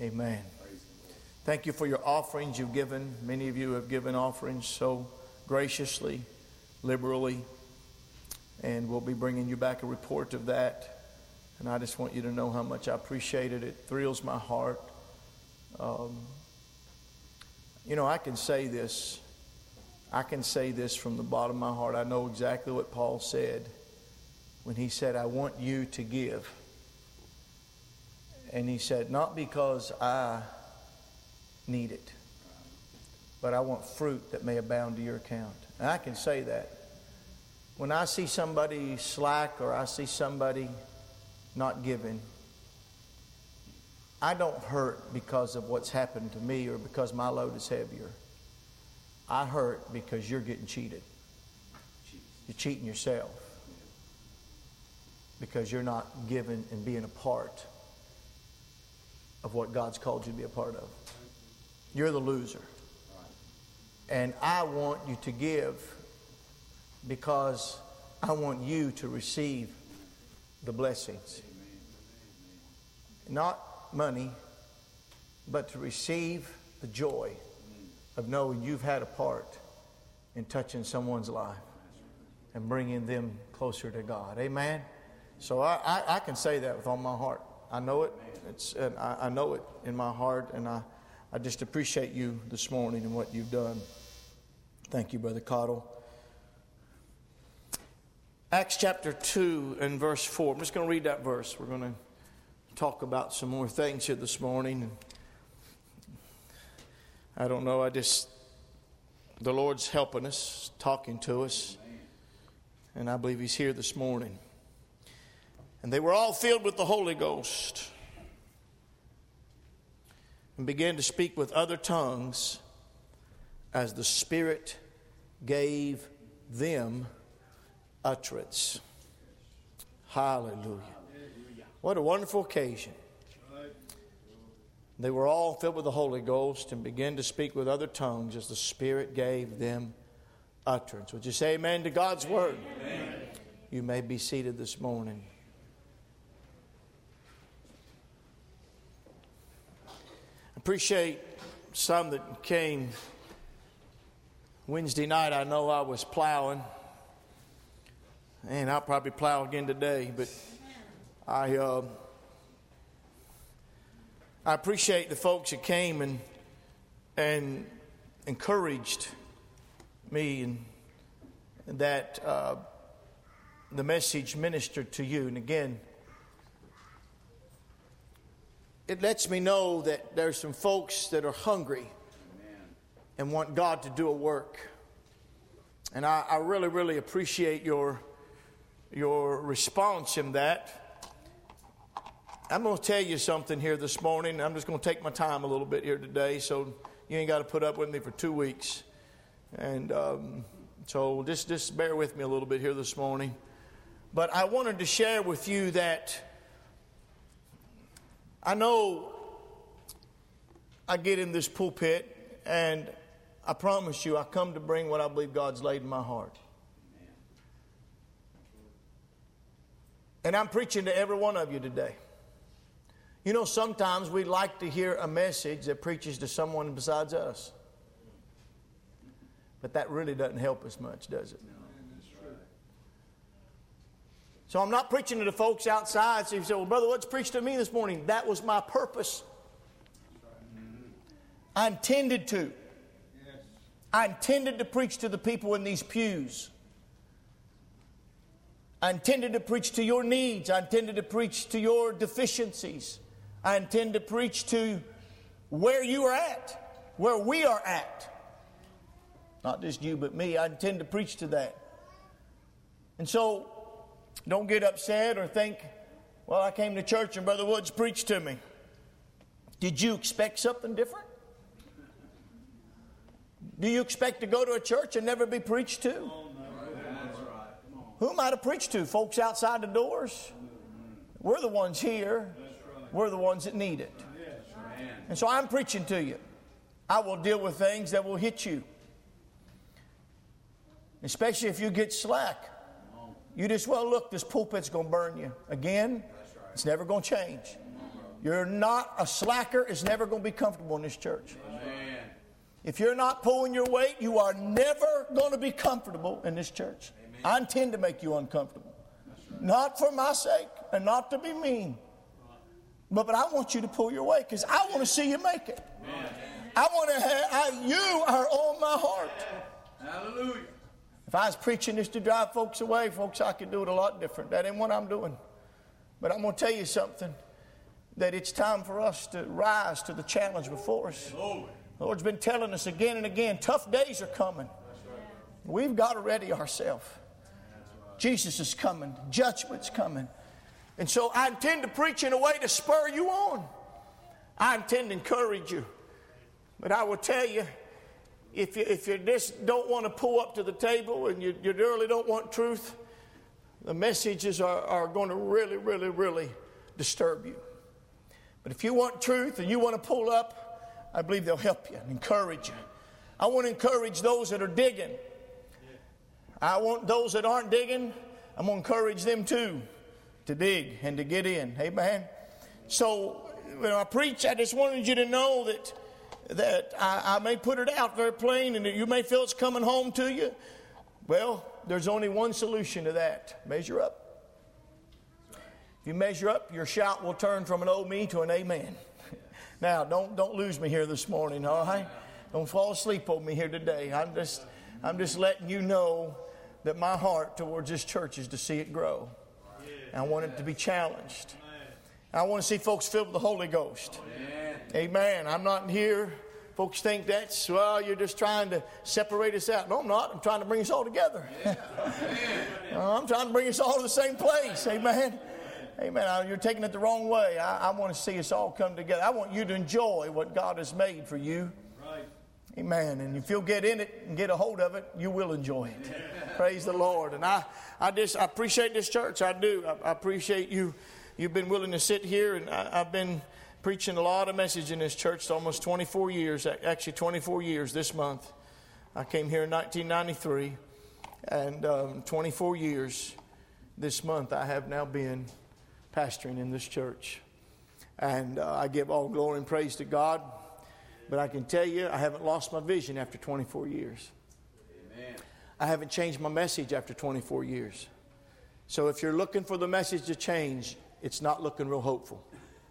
Amen. Thank you for your offerings you've given. Many of you have given offerings so graciously, liberally. And we'll be bringing you back a report of that. And I just want you to know how much I appreciate it. It thrills my heart. I can say this. I can say this from the bottom of my heart. I know exactly what Paul said when he said, I want you to give. And he said, not because I need it, but I want fruit that may abound to your account. And I can say that. When I see somebody slack or I see somebody not giving, I don't hurt because of what's happened to me or because my load is heavier. I hurt because you're getting cheated. You're cheating yourself because you're not giving and being a part of what God's called you to be a part of. You're the loser. And I want you to give because I want you to receive the blessings. Not money, but to receive the joy of knowing you've had a part in touching someone's life and bringing them closer to God. Amen? So I can say that with all my heart. I know it. I know it in my heart, and I just appreciate you this morning and what you've done. Thank you, Brother Cottle. Acts chapter 2 and verse 4. I'm just going to read that verse. We're going to talk about some more things here this morning. I don't know. The Lord's helping us, talking to us. And I believe He's here this morning. And they were all filled with the Holy Ghost and began to speak with other tongues as the Spirit gave them utterance. Hallelujah. What a wonderful occasion. They were all filled with the Holy Ghost and began to speak with other tongues as the Spirit gave them utterance. Would you say amen to God's word? Amen. You may be seated this morning. Appreciate some that came Wednesday night. I know I was plowing, and I'll probably plow again today, but I appreciate the folks that came and encouraged me, and that the message ministered to you. And again, it lets me know that there's some folks that are hungry and want God to do a work. And I really, really appreciate your response in that. I'm going to tell you something here this morning. I'm just going to take my time a little bit here today, so you ain't got to put up with me for 2 weeks. And so just bear with me a little bit here this morning. But I wanted to share with you that I know I get in this pulpit, and I promise you I come to bring what I believe God's laid in my heart. And I'm preaching to every one of you today. You know, sometimes we like to hear a message that preaches to someone besides us. But that really doesn't help us much, does it? So I'm not preaching to the folks outside. So you say, well, brother, what's preached to me this morning? That was my purpose. I intended to. I intended to preach to the people in these pews. I intended to preach to your needs. I intended to preach to your deficiencies. I intend to preach to where you are at, where we are at. Not just you, but me. I intend to preach to that. And so, don't get upset or think, well, I came to church and Brother Woods preached to me. Did you expect something different? Do you expect to go to a church and never be preached to? Who am I to preach to? Folks outside the doors? We're the ones here. We're the ones that need it. And so I'm preaching to you. I will deal with things that will hit you. Especially if you get slack. You just, well, look, this pulpit's going to burn you. Again, it's never going to change. You're not a slacker is never going to be comfortable in this church. Amen. If you're not pulling your weight, you are never going to be comfortable in this church. Amen. I intend to make you uncomfortable. Right. Not for my sake and not to be mean. But I want you to pull your weight because I want to see you make it. Amen. I want to have, you are on my heart. Hallelujah. If I was preaching this to drive folks away, folks, I could do it a lot different. That ain't what I'm doing. But I'm going to tell you something, that it's time for us to rise to the challenge before us. The Lord's been telling us again and again, tough days are coming. We've got to ready ourselves. Jesus is coming. Judgment's coming. And so I intend to preach in a way to spur you on. I intend to encourage you. But I will tell you, if you just don't want to pull up to the table and you really don't want truth, the messages are going to really, really, really disturb you. But if you want truth and you want to pull up, I believe they'll help you and encourage you. I want to encourage those that are digging. I want those that aren't digging, I'm going to encourage them too to dig and to get in. Amen. So when I preach, I just wanted you to know that I may put it out very plain and that you may feel it's coming home to you. Well, there's only one solution to that. Measure up. If you measure up, your shout will turn from an oh me to an amen. Now, don't lose me here this morning, all right? Don't fall asleep on me here today. I'm just letting you know that my heart towards this church is to see it grow. And I want it to be challenged. I want to see folks filled with the Holy Ghost. Amen. I'm not here. Folks think that's, well, you're just trying to separate us out. No, I'm not. I'm trying to bring us all together. I'm trying to bring us all to the same place. Amen. Amen. You're taking it the wrong way. I want to see us all come together. I want you to enjoy what God has made for you. Right. Amen. And if you'll get in it and get a hold of it, you will enjoy it. Yeah. Praise the Lord. And I appreciate this church. I do. I appreciate you. You've been willing to sit here, and I've been preaching a lot of message in this church almost 24 years, actually 24 years this month. I came here in 1993, and 24 years this month I have now been pastoring in this church. And I give all glory and praise to God, but I can tell you I haven't lost my vision after 24 years. Amen. I haven't changed my message after 24 years. So if you're looking for the message to change, it's not looking real hopeful.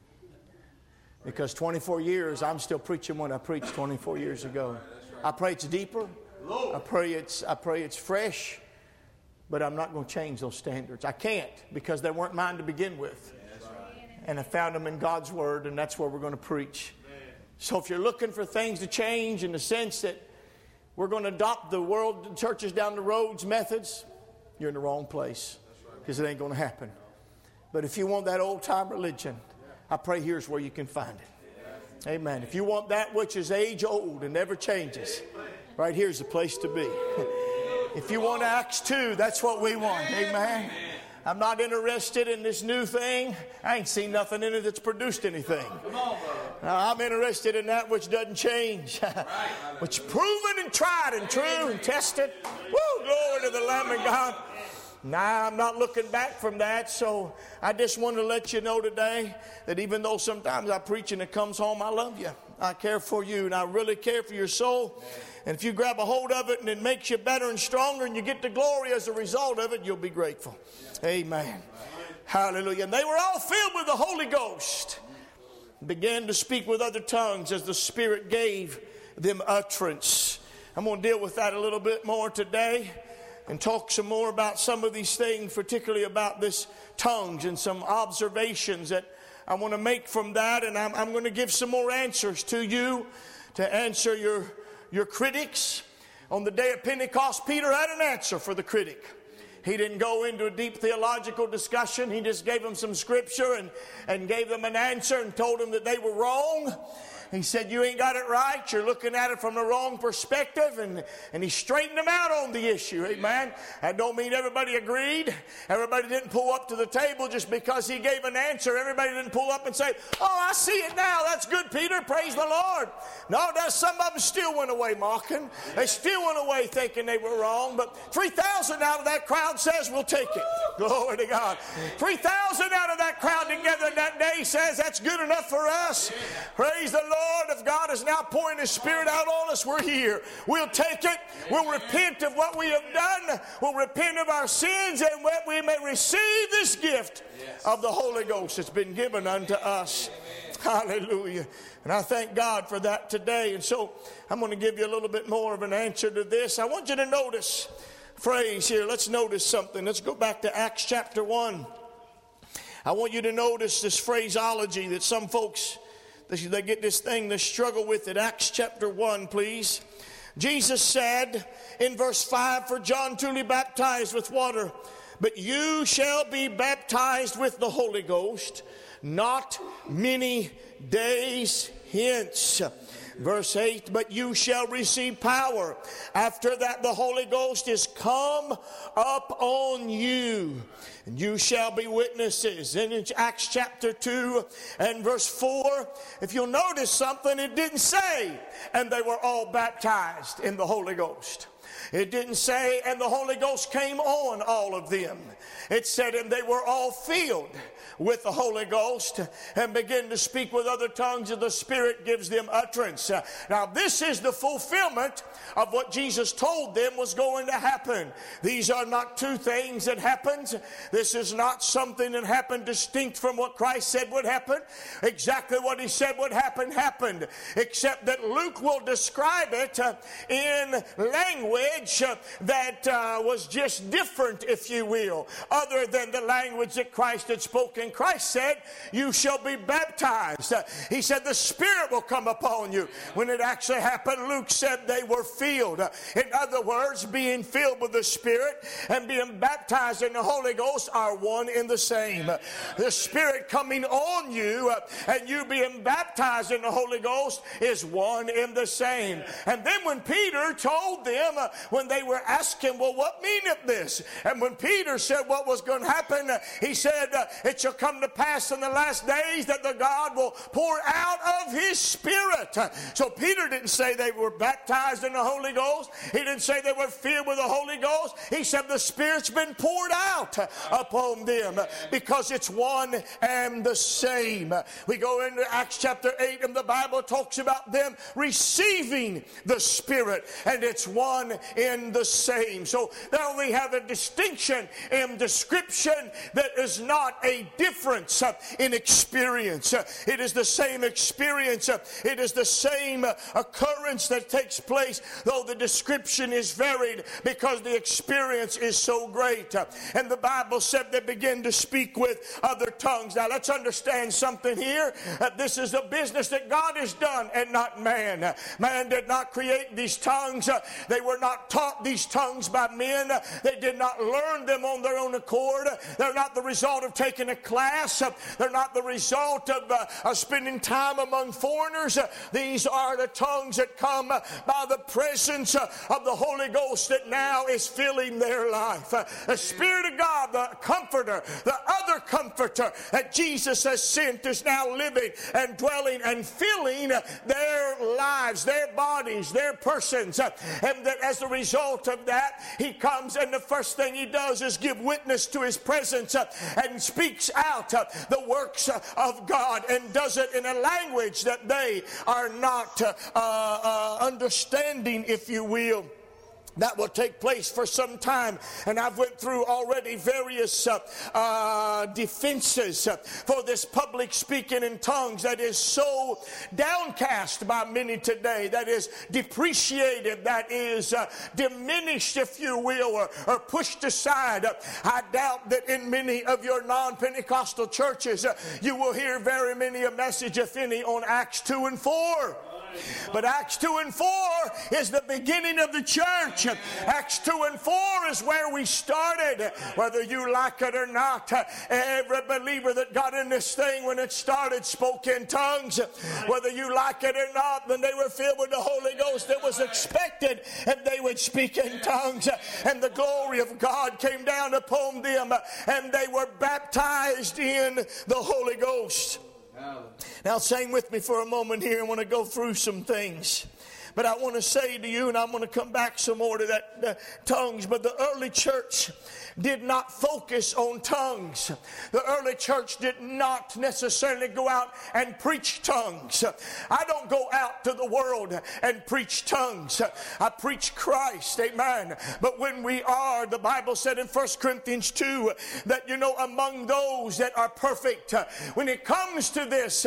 Because 24 years, I'm still preaching what I preached 24 years ago. I pray it's deeper. I pray it's fresh. But I'm not going to change those standards. I can't, because they weren't mine to begin with. And I found them in God's Word, and that's where we're going to preach. So if you're looking for things to change in the sense that we're going to adopt the world, the churches down the road's methods, you're in the wrong place. Because it ain't going to happen. But if you want that old-time religion, I pray here's where you can find it. Amen. If you want that which is age-old and never changes, right here's the place to be. If you want Acts 2, that's what we want. Amen. I'm not interested in this new thing. I ain't seen nothing in it that's produced anything. I'm interested in that which doesn't change. Which is proven and tried and true and tested. Woo, glory to the Lamb of God. Nah, I'm not looking back from that. So I just want to let you know today that even though sometimes I preach and it comes home, I love you. I care for you, and I really care for your soul. And if you grab a hold of it and it makes you better and stronger and you get the glory as a result of it, you'll be grateful. Amen. Hallelujah. And they were all filled with the Holy Ghost. Began to speak with other tongues as the Spirit gave them utterance. I'm going to deal with that a little bit more today and talk some more about some of these things, particularly about this tongues and some observations that I want to make from that. And I'm going to give some more answers to you to answer your critics. On the day of Pentecost, Peter had an answer for the critic. He didn't go into a deep theological discussion. He just gave them some scripture and gave them an answer and told them that they were wrong. He said, you ain't got it right. You're looking at it from the wrong perspective. And he straightened them out on the issue. Amen. That don't mean everybody agreed. Everybody didn't pull up to the table just because he gave an answer. Everybody didn't pull up and say, oh, I see it now. That's good, Peter. Praise the Lord. No, some of them still went away mocking. They still went away thinking they were wrong. But 3,000 out of that crowd says, we'll take it. Glory to God. 3,000 out of that crowd together that day says, that's good enough for us. Praise the Lord. If God is now pouring His Spirit out on us, we're here. We'll take it. We'll repent of what we have done. We'll repent of our sins, and that we may receive this gift of the Holy Ghost that's been given unto us. Hallelujah. And I thank God for that today. And so I'm going to give you a little bit more of an answer to this. I want you to notice a phrase here. Let's notice something. Let's go back to Acts chapter 1. I want you to notice this phraseology that some folks, they get this thing, they struggle with it. Acts chapter 1, please. Jesus said in verse 5, for John truly baptized with water, but you shall be baptized with the Holy Ghost not many days hence. Verse 8, but you shall receive power. After that the Holy Ghost is come up on you, and you shall be witnesses. And in Acts chapter 2 and verse 4, if you'll notice something, it didn't say, and they were all baptized in the Holy Ghost. It didn't say, and the Holy Ghost came on all of them. It said, and they were all filled with the Holy Ghost and begin to speak with other tongues, and the Spirit gives them utterance. Now this is the fulfillment of what Jesus told them was going to happen. These are not two things that happened. This is not something that happened distinct from what Christ said would happen. Exactly what He said would happen happened, except that Luke will describe it in language that was just different, if you will, other than the language that Christ had spoken. Christ said, you shall be baptized. He said, the Spirit will come upon you. When it actually happened, Luke said they were filled. In other words, being filled with the Spirit and being baptized in the Holy Ghost are one in the same. The Spirit coming on you and you being baptized in the Holy Ghost is one in the same. And then when Peter told them, when they were asking, well, what meaneth this? And when Peter said what was going to happen, he said, it shall come to pass in the last days that the God will pour out of His Spirit. So Peter didn't say they were baptized in the Holy Ghost. He didn't say they were filled with the Holy Ghost. He said the Spirit's been poured out upon them, because it's one and the same. We go into Acts chapter 8 and the Bible talks about them receiving the Spirit, and it's one in the same. So now we have a distinction in description that is not a difference in experience. It is the same experience. It is the same occurrence that takes place, though the description is varied, because the experience is so great. And the Bible said they begin to speak with other tongues. Now let's understand something here. This is a business that God has done and not man. Man did not create these tongues. They were not taught these tongues by men. They did not learn them on their own accord. They're not the result of taking a class. They're not the result of spending time among foreigners. These are the tongues that come by the presence of the Holy Ghost that now is filling their life. The Spirit of God, the Comforter, the other Comforter that Jesus has sent, is now living and dwelling and filling their lives, their bodies, their persons. And that as a result of that, He comes, and the first thing He does is give witness to His presence and speaks out the works of God, and does it in a language that they are not understanding, if you will. That will take place for some time, and I've went through already various defenses for this public speaking in tongues that is so downcast by many today, that is depreciated, that is diminished, if you will, or pushed aside. I doubt that in many of your non-Pentecostal churches you will hear very many a message, if any, on Acts 2 and 4. But Acts 2 and 4 is the beginning of the church. Acts 2 and 4 is where we started. Whether you like it or not, every believer that got in this thing when it started spoke in tongues. Whether you like it or not, when they were filled with the Holy Ghost, it was expected and they would speak in tongues. And the glory of God came down upon them and they were baptized in the Holy Ghost. Now sing with me for a moment here. I want to go through some things. But I want to say to you, and I'm going to come back some more to that tongues, but the early church did not focus on tongues. The early church did not necessarily go out and preach tongues. I don't go out to the world and preach tongues. I preach Christ, amen. But when we are, the Bible said in 1 Corinthians 2 that, among those that are perfect, when it comes to this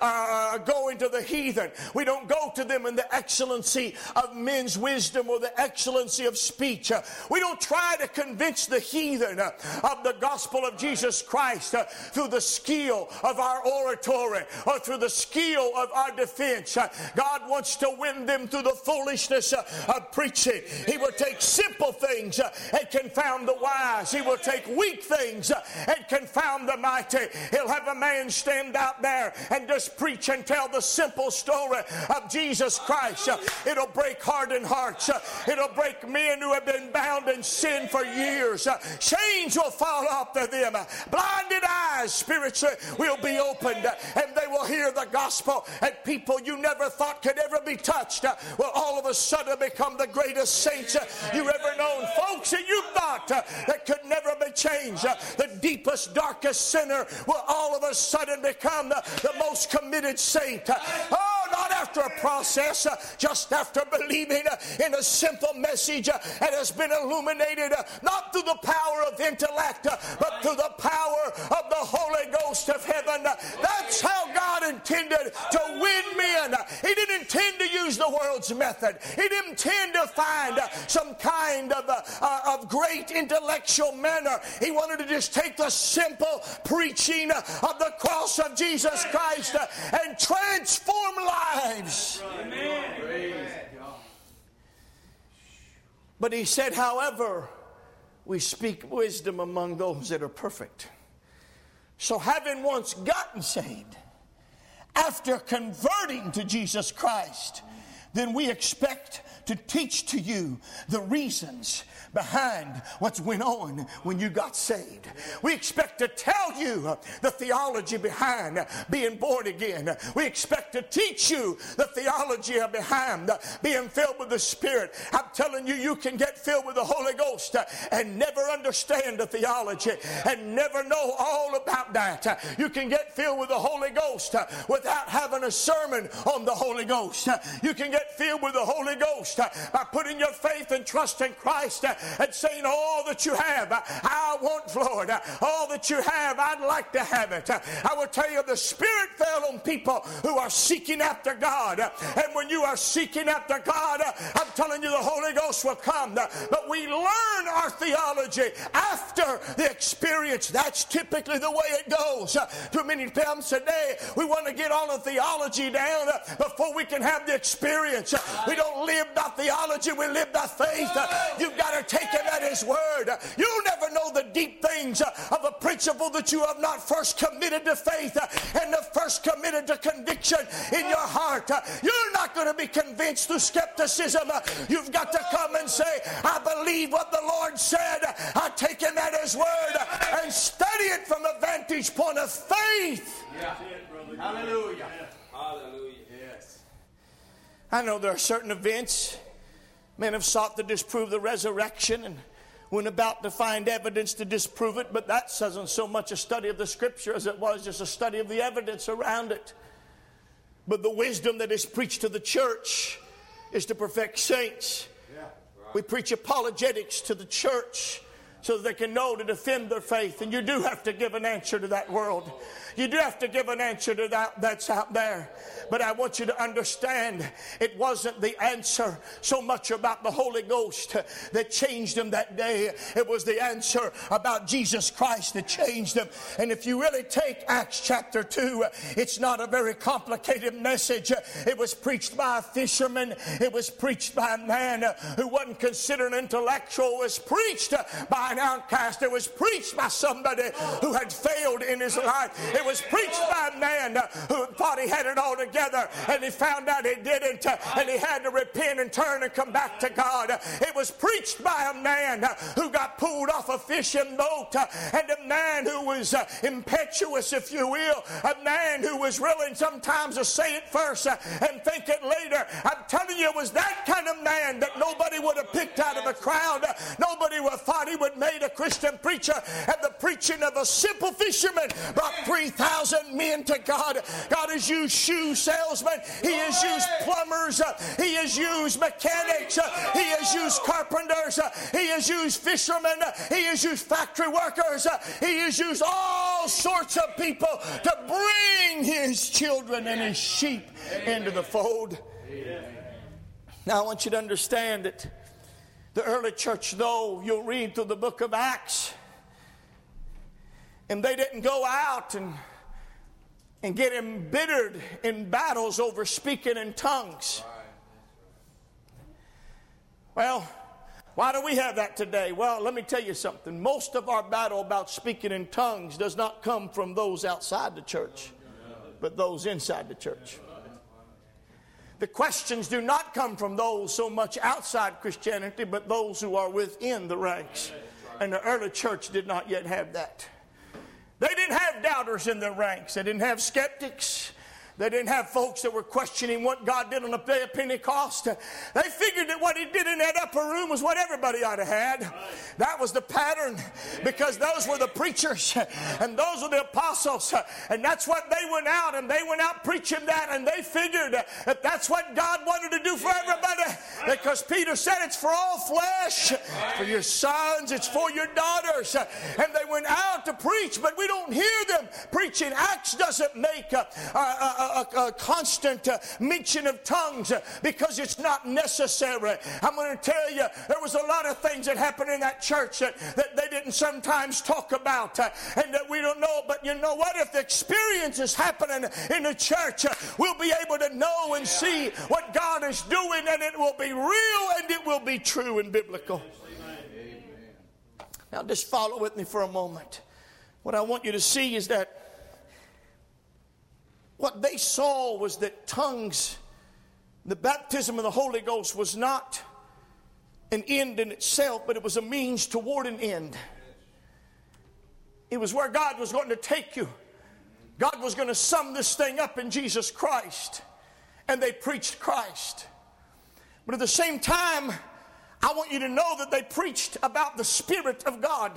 going to the heathen, we don't go to them in the excellency of men's wisdom or the excellency of speech. We don't try to convince the heathen of the gospel of Jesus Christ through the skill of our oratory or through the skill of our defense. God wants to win them through the foolishness of preaching. He will take simple things and confound the wise. He will take weak things and confound the mighty. He'll have a man stand out there and just preach and tell the simple story of Jesus Christ. It'll break hardened hearts. It'll break men who have been bound in sin for years. Chains will fall off to them. Blinded eyes spiritually will be opened and they will hear the gospel. And people you never thought could ever be touched will all of a sudden become the greatest saints you've ever known. Folks that you thought that could never be changed, the deepest, darkest sinner will all of a sudden become the most committed saint. Oh, not after a process, just after believing in a simple message that has been illuminated not through the power of intellect but through the power of the Holy Ghost of heaven. That's how God intended to win men. He didn't intend to use the world's method. He didn't intend to find some kind of great intellectual manner. He wanted to just take the simple preaching of the cross of Jesus Christ and transform lives. Amen. But he said, however, we speak wisdom among those that are perfect. So having once gotten saved, after converting to Jesus Christ, then we expect to teach to you the reasons behind what's went on when you got saved. We expect to tell you the theology behind being born again. We expect to teach you the theology behind being filled with the Spirit. I'm telling you, you can get filled with the Holy Ghost and never understand the theology and never know all about that. You can get filled with the Holy Ghost without having a sermon on the Holy Ghost. You can get filled with the Holy Ghost by putting your faith and trust in Christ and saying, all that you have, I want, Lord. All that you have, I'd like to have it. I will tell you, the Spirit fell on people who are seeking after God. And when you are seeking after God, I'm telling you, the Holy Ghost will come. But we learn our theology after the experience. That's typically the way it goes. Too many times today, we want to get all the theology down before we can have the experience. We don't live by theology, we live by faith. You've got to take him at his word. You'll never know the deep things of a principle that you have not first committed to faith and first committed to conviction in your heart. You're not going to be convinced through skepticism. You've got to come and say, I believe what the Lord said. I take him at his word and study it from a vantage point of faith. Yeah. Hallelujah. Hallelujah. Yes. I know there are certain events men have sought to disprove the resurrection and went about to find evidence to disprove it, but that wasn't so much a study of the Scripture as it was just a study of the evidence around it. But the wisdom that is preached to the church is to perfect saints. Yeah, right. We preach apologetics to the church so that they can know to defend their faith. And you do have to give an answer to that world. You do have to give an answer to that that's out there. But I want you to understand, it wasn't the answer so much about the Holy Ghost that changed them that day. It was the answer about Jesus Christ that changed them. And if you really take Acts chapter 2, it's not a very complicated message. It was preached by a fisherman. It was preached by a man who wasn't considered intellectual. It was preached by an outcast. It was preached by somebody who had failed in his life. It was preached by a man who thought he had it all together, and he found out he didn't, and he had to repent and turn and come back to God. It was preached by a man who got pulled off a fishing boat, and a man who was impetuous, if you will, a man who was willing sometimes to say it first and think it later. I'm telling you, it was that kind of man that nobody would have picked out of a crowd. Nobody would have thought he would have made a Christian preacher, and the preaching of a simple fisherman brought 3,000 men to God. God has used shoe salesmen. He has used plumbers. He has used mechanics. He has used carpenters. He has used fishermen. He has used factory workers. He has used all sorts of people to bring his children and his sheep into the fold. Now I want you to understand that the early church, though, you'll read through the book of Acts, and they didn't go out and get embittered in battles over speaking in tongues. Well, why do we have that today? Well, let me tell you something. Most of our battle about speaking in tongues does not come from those outside the church, but those inside the church. The questions do not come from those so much outside Christianity, but those who are within the ranks. And the early church did not yet have that. They didn't have doubters in their ranks. They didn't have skeptics. They didn't have folks that were questioning what God did on the day of Pentecost. They figured that what he did in that upper room was what everybody ought to have had. That was the pattern, because those were the preachers and those were the apostles. And that's what they went out, and they went out preaching that, and they figured that that's what God wanted to do for everybody. Because Peter said it's for all flesh, for your sons, it's for your daughters. And they went out to preach, but we don't hear them preaching. Acts doesn't make a constant mention of tongues because it's not necessary. I'm going to tell you, there was a lot of things that happened in that church that they didn't sometimes talk about and that we don't know. But you know what? If the experience is happening in the church, we'll be able to know and see what God is doing, and it will be real and it will be true and biblical. Now just follow with me for a moment. What I want you to see is that what they saw was that tongues, the baptism of the Holy Ghost, was not an end in itself, but it was a means toward an end. It was where God was going to take you. God was going to sum this thing up in Jesus Christ. And they preached Christ. But at the same time, I want you to know that they preached about the Spirit of God.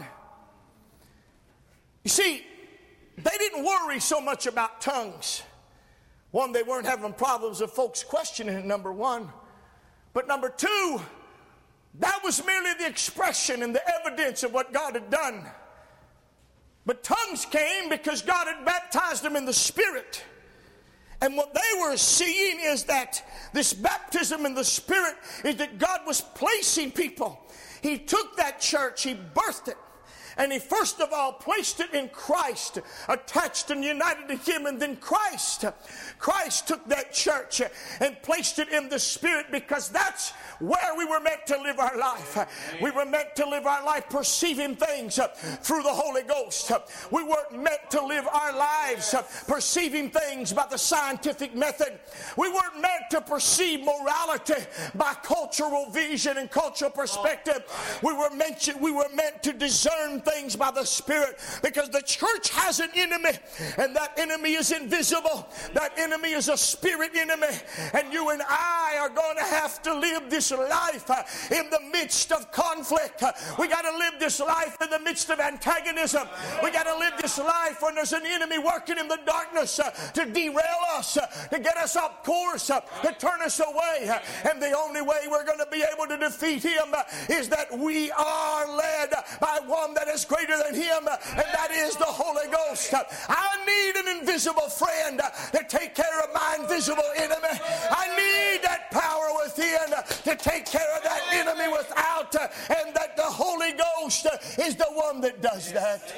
You see, they didn't worry so much about tongues. One, they weren't having problems of folks questioning it, number one. But number two, that was merely the expression and the evidence of what God had done. But tongues came because God had baptized them in the Spirit. And what they were seeing is that this baptism in the Spirit is that God was placing people. He took that church, He birthed it. And He first of all placed it in Christ, attached and united to Him, and then Christ took that church and placed it in the Spirit, because that's where we were meant to live our life. We were meant to live our life perceiving things through the Holy Ghost. We weren't meant to live our lives perceiving things by the scientific method. We weren't meant to perceive morality by cultural vision and cultural perspective. We were meant to discern things by the Spirit, because the church has an enemy, and that enemy is invisible. That enemy is a spirit enemy, and you and I are going to have to live this life in the midst of conflict. We got to live this life in the midst of antagonism. We got to live this life when there's an enemy working in the darkness to derail us, to get us off course, to turn us away. And the only way we're going to be able to defeat him is that we are led by one that is greater than him, and that is the Holy Ghost. I need an invisible friend to take care of my invisible enemy. I need that power within to take care of that enemy without, and that the Holy Ghost is the one that does that.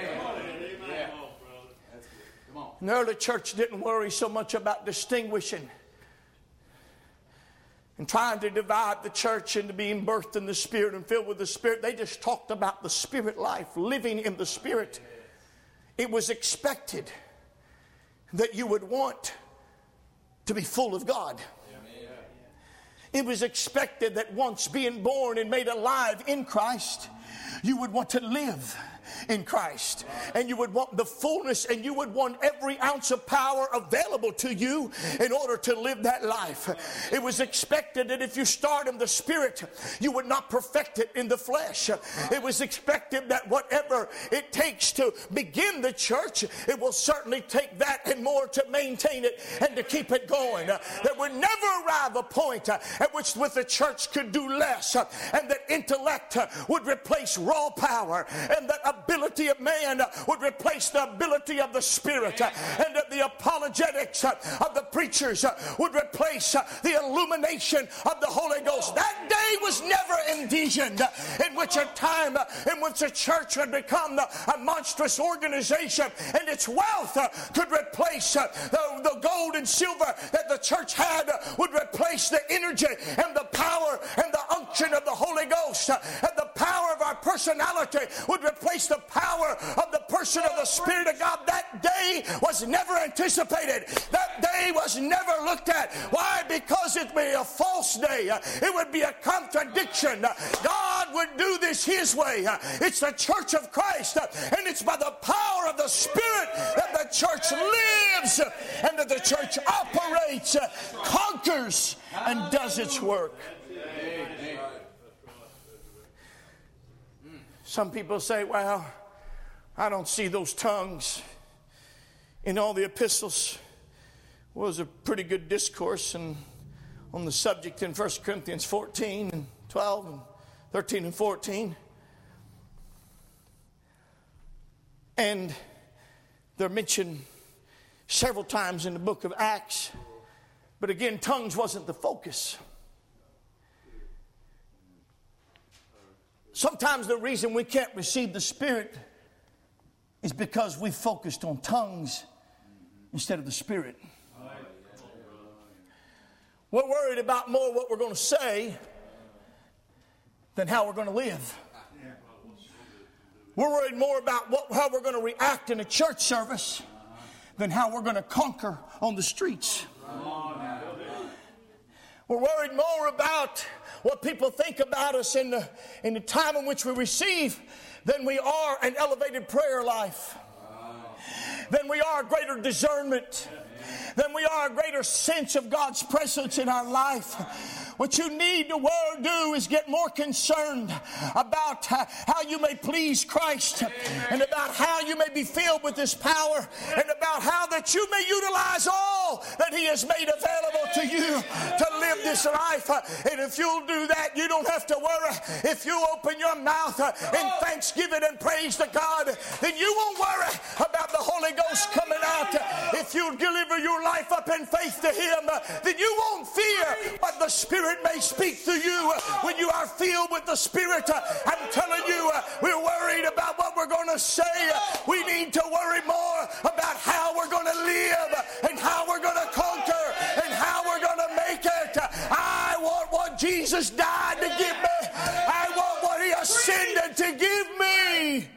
And the early church didn't worry so much about distinguishing and trying to divide the church into being birthed in the Spirit and filled with the Spirit. They just talked about the Spirit life, living in the Spirit. It was expected that you would want to be full of God. It was expected that once being born and made alive in Christ, you would want to live in Christ, and you would want the fullness, and you would want every ounce of power available to you in order to live that life. It was expected that if you start in the Spirit, you would not perfect it in the flesh. It was expected that whatever it takes to begin the church, it will certainly take that and more to maintain it and to keep it going. There would never arrive a point at which the church could do less, and that intellect would replace raw power, and that ability of man would replace the ability of the Spirit, and that the apologetics of the preachers would replace the illumination of the Holy Ghost. That day was never envisioned in which a time in which a church would become a monstrous organization, and its wealth could replace the gold and silver that the church had, would replace the energy and the power and the unction of the Holy Ghost, and the power of our personality would replace the power of the person of the Spirit of God. That day was never anticipated. That day was never looked at. Why? Because it would be a false day. It would be a contradiction. God would do this His way. It's the church of Christ, and it's by the power of the Spirit that the church lives, and that the church operates, conquers, and does its work. Some people say, well, I don't see those tongues in all the epistles. Well, it was a pretty good discourse on the subject in 1 Corinthians 14 and 12 and 13 and 14. And they're mentioned several times in the book of Acts. But again, tongues wasn't the focus. Sometimes the reason we can't receive the Spirit is because we focused on tongues instead of the Spirit. We're worried about more what we're going to say than how we're going to live. We're worried more about how we're going to react in a church service than how we're going to conquer on the streets. We're worried more about what people think about us in the time in which we receive than we are an elevated prayer life, than we are a greater discernment, than we are a greater sense of God's presence in our life. What you need to do is get more concerned about how you may please Christ, and about how you may be filled with His power, and about how that you may utilize all that He has made available to you to live this life. And if you'll do that, you don't have to worry. If you open your mouth in thanksgiving and praise to God, then you won't worry about the Holy Ghost coming out. If you deliver your life up in faith to Him, then you won't fear what the Spirit may speak to you when you are filled with the Spirit. I'm telling you, we're worried about what we're going to say. We need to worry more about how we're going to live, and how we're going to conquer, and how we're going to make it. I want what Jesus died to give me. I want what He ascended to give me.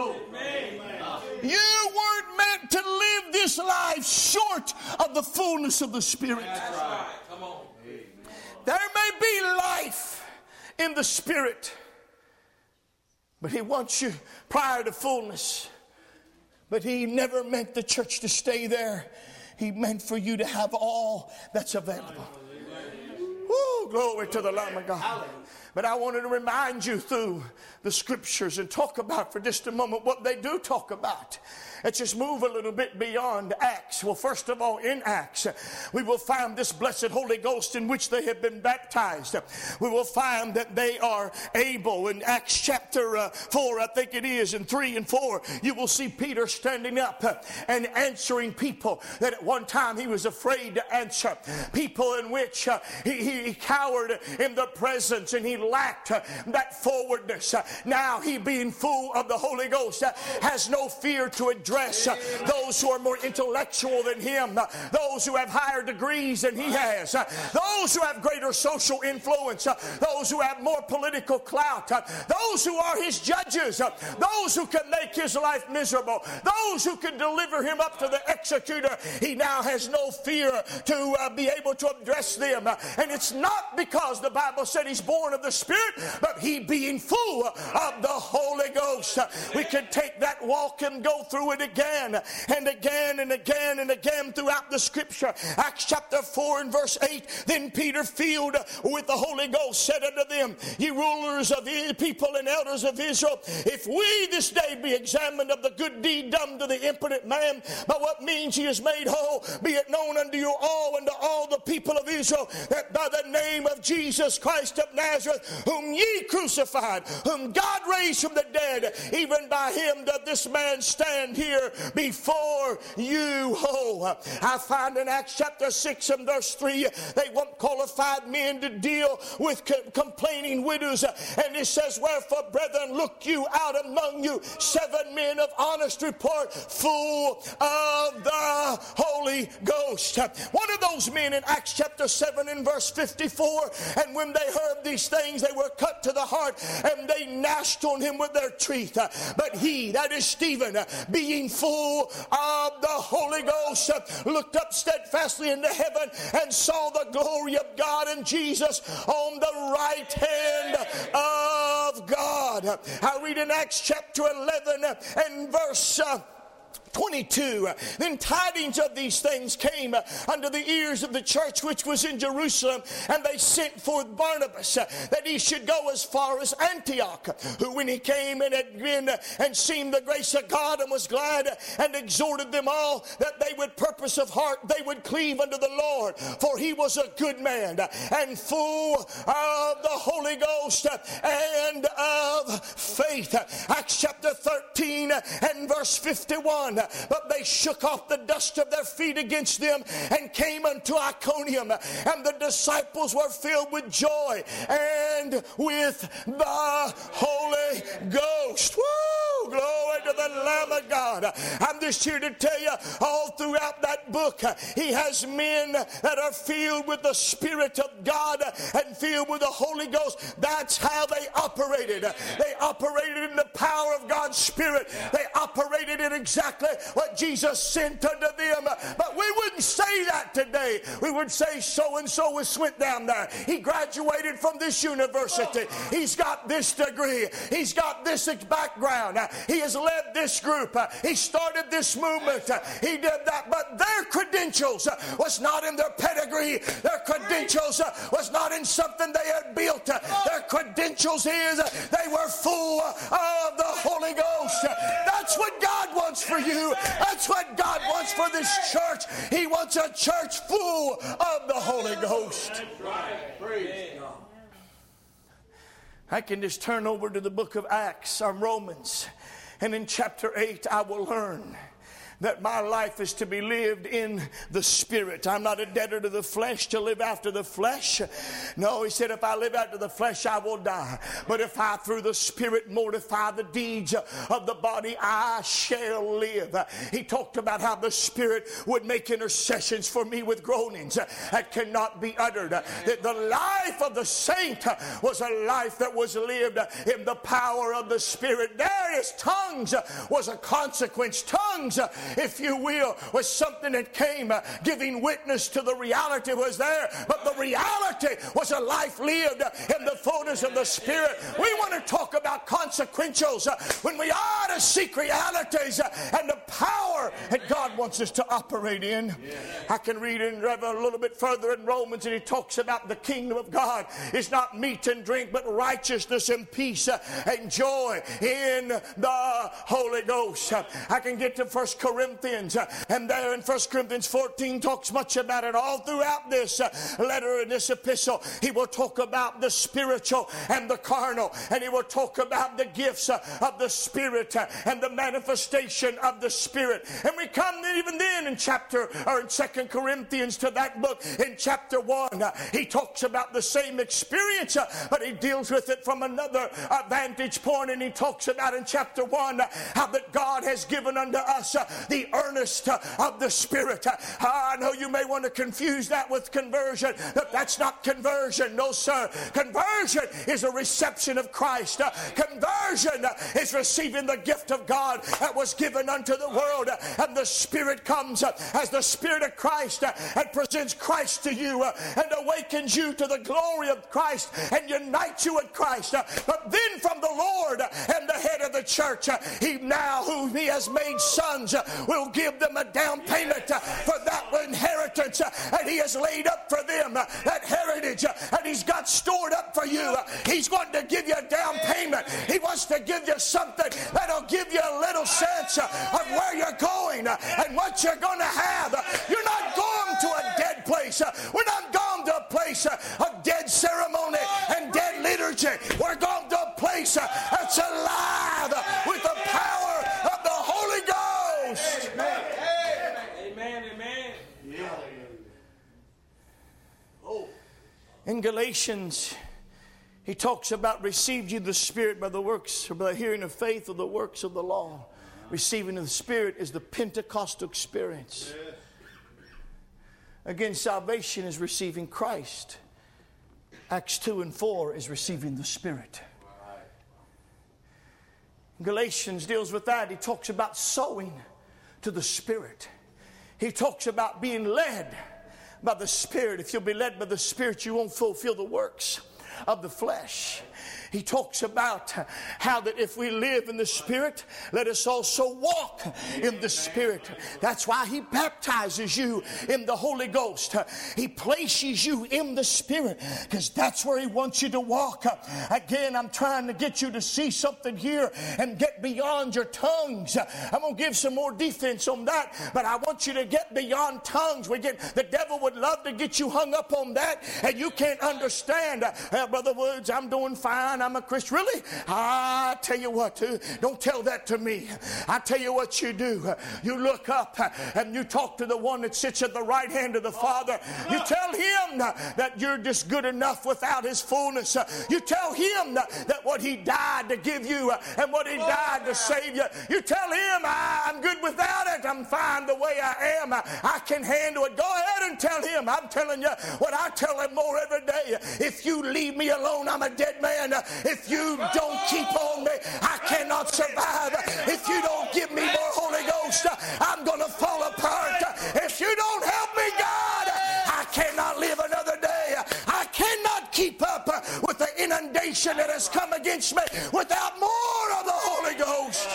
You weren't meant to live this life short of the fullness of the Spirit. That's right. Come on. There may be life in the Spirit, but He wants you prior to fullness. But He never meant the church to stay there. He meant for you to have all that's available. Woo, glory to the Lamb of God. But I wanted to remind you through the Scriptures and talk about for just a moment what they do talk about. Let's just move a little bit beyond Acts. Well, first of all, in Acts, we will find this blessed Holy Ghost in which they have been baptized. We will find that they are able. In Acts chapter 4, I think it is, in 3 and 4, you will see Peter standing up and answering people that at one time he was afraid to answer. People in which he cowered in the presence and he lacked that forwardness. Now he, being full of the Holy Ghost, has no fear to address those who are more intellectual than him, those who have higher degrees than he has, those who have greater social influence, those who have more political clout, those who are his judges, those who can make his life miserable, those who can deliver him up to the executor. He now has no fear to be able to address them. And it's not because the Bible said he's born of the Spirit, but he being full of the Holy Ghost. We can take that walk and go through it again and again and again and again throughout the Scripture. Acts chapter 4 and verse 8, then Peter, filled with the Holy Ghost, said unto them, ye rulers of the people and elders of Israel, if we this day be examined of the good deed done to the impotent man, by what means he is made whole, be it known unto you all and to all the people of Israel, that by the name of Jesus Christ of Nazareth, whom ye crucified, whom God raised from the dead, even by him doth this man stand here before you whole. I find in Acts chapter 6 and verse 3, they want qualified men to deal with complaining widows. And it says, wherefore, brethren, look you out among you 7 men of honest report, full of the Holy Ghost. One of those men in Acts chapter 7 and verse 54, and when they heard these things, they were cut to the heart, and they gnashed on him with their teeth. But he, that is Stephen, being full of the Holy Ghost, looked up steadfastly into heaven and saw the glory of God and Jesus on the right hand of God. I read in Acts chapter 11 and verse 22. Then tidings of these things came unto the ears of the church which was in Jerusalem, and they sent forth Barnabas that he should go as far as Antioch, who when he came and had been and seen the grace of God, and was glad, and exhorted them all that they would purpose of heart they would cleave unto the Lord, for he was a good man and full of the Holy Ghost and of faith. Acts chapter 13 and verse 51. But they shook off the dust of their feet against them and came unto Iconium, and the disciples were filled with joy and with the Holy Ghost. Woo! Glory to the Lamb of God. I'm just here to tell you, all throughout that book, he has men that are filled with the Spirit of God and filled with the Holy Ghost. That's how they operated. They operated in the power of God's Spirit. They operated in exactly what Jesus sent unto them. But we wouldn't say that today. We would say so-and-so was went down there. He graduated from this university. He's got this degree. He's got this background. He has led this group. He started this movement. He did that. But their credentials was not in their pedigree. Their credentials was not in something they had built. Their credentials is they were full of the Holy Ghost. That's what God wants for you. That's what God wants for this church. He wants a church full of the Holy Ghost. That's right. Praise God. I can just turn over to the book of Acts or Romans, and in chapter 8 I will learn that my life is to be lived in the Spirit. I'm not a debtor to the flesh to live after the flesh. No, he said, if I live after the flesh, I will die. But if I through the Spirit mortify the deeds of the body, I shall live. He talked about how the Spirit would make intercessions for me with groanings that cannot be uttered. That the life of the saint was a life that was lived in the power of the Spirit. There is tongues was a consequence. Tongues, if you will, was something that came giving witness to the reality was there, but the reality was a life lived in the fullness of the Spirit. We want to talk about consequentials when we ought to seek realities and the power that God God wants us to operate in. I can read in a little bit further in Romans, and he talks about the kingdom of God is not meat and drink, but righteousness and peace and joy in the Holy Ghost. I can get to 1 Corinthians, and there in 1 Corinthians 14 talks much about it. All throughout this letter and this epistle, he will talk about the spiritual and the carnal, and he will talk about the gifts of the Spirit and the manifestation of the Spirit. And we come even then in 2 Corinthians to that book in chapter 1. He talks about the same experience, but he deals with it from another vantage point, and he talks about in chapter 1 how that God has given unto us the earnest of the Spirit. I know you may want to confuse that with conversion, but that's not conversion. No, sir. Conversion is a reception of Christ. Conversion is receiving the gift of God that was given unto the world, and the Spirit comes as the Spirit of Christ and presents Christ to you and awakens you to the glory of Christ and unites you with Christ. But then from the Lord and the head of the church, he now whom he has made sons will give them a down payment for that inheritance, and he has laid up for them that heritage, and he's got stored up for you. He's going to give you a down payment. He wants to give you something that'll give you a little sense of where you're going and what you're going to have. You're not going to a dead place. We're not going to a place of dead ceremony and dead liturgy. We're going to a place that's alive with the power of the Holy Ghost. Amen. Amen. Amen. Yeah. Oh. In Galatians, he talks about received you the Spirit by the works, or by the hearing of faith, or the works of the law. Receiving of the Spirit is the Pentecostal experience. Yes. Again, salvation is receiving Christ. Acts 2 and 4 is receiving the Spirit. Right. Galatians deals with that. He talks about sowing to the Spirit. He talks about being led by the Spirit. If you'll be led by the Spirit, you won't fulfill the works of the flesh. He talks about how that if we live in the Spirit, let us also walk in the Spirit. That's why he baptizes you in the Holy Ghost. He places you in the Spirit because that's where he wants you to walk. Again, I'm trying to get you to see something here and get beyond your tongues. I'm going to give some more defense on that, but I want you to get beyond tongues. The devil would love to get you hung up on that, and you can't understand. Brother Woods, I'm doing fine. I'm a Christian. Really? I tell you what, don't tell that to me. I tell you what you do. You look up and you talk to the one that sits at the right hand of the Father. You tell him that you're just good enough without his fullness. You tell him that what he died to give you and what he died to save you. You tell him, I'm good without it. I'm fine the way I am. I can handle it. Go ahead and tell him. I'm telling you what I tell him more every day. If you leave me alone, I'm a dead man. If you don't keep on me, I cannot survive. If you don't give me more Holy Ghost, I'm going to fall apart. If you don't help me, God, I cannot live another day. I cannot keep up with the inundation that has come against me without more of the Holy Ghost.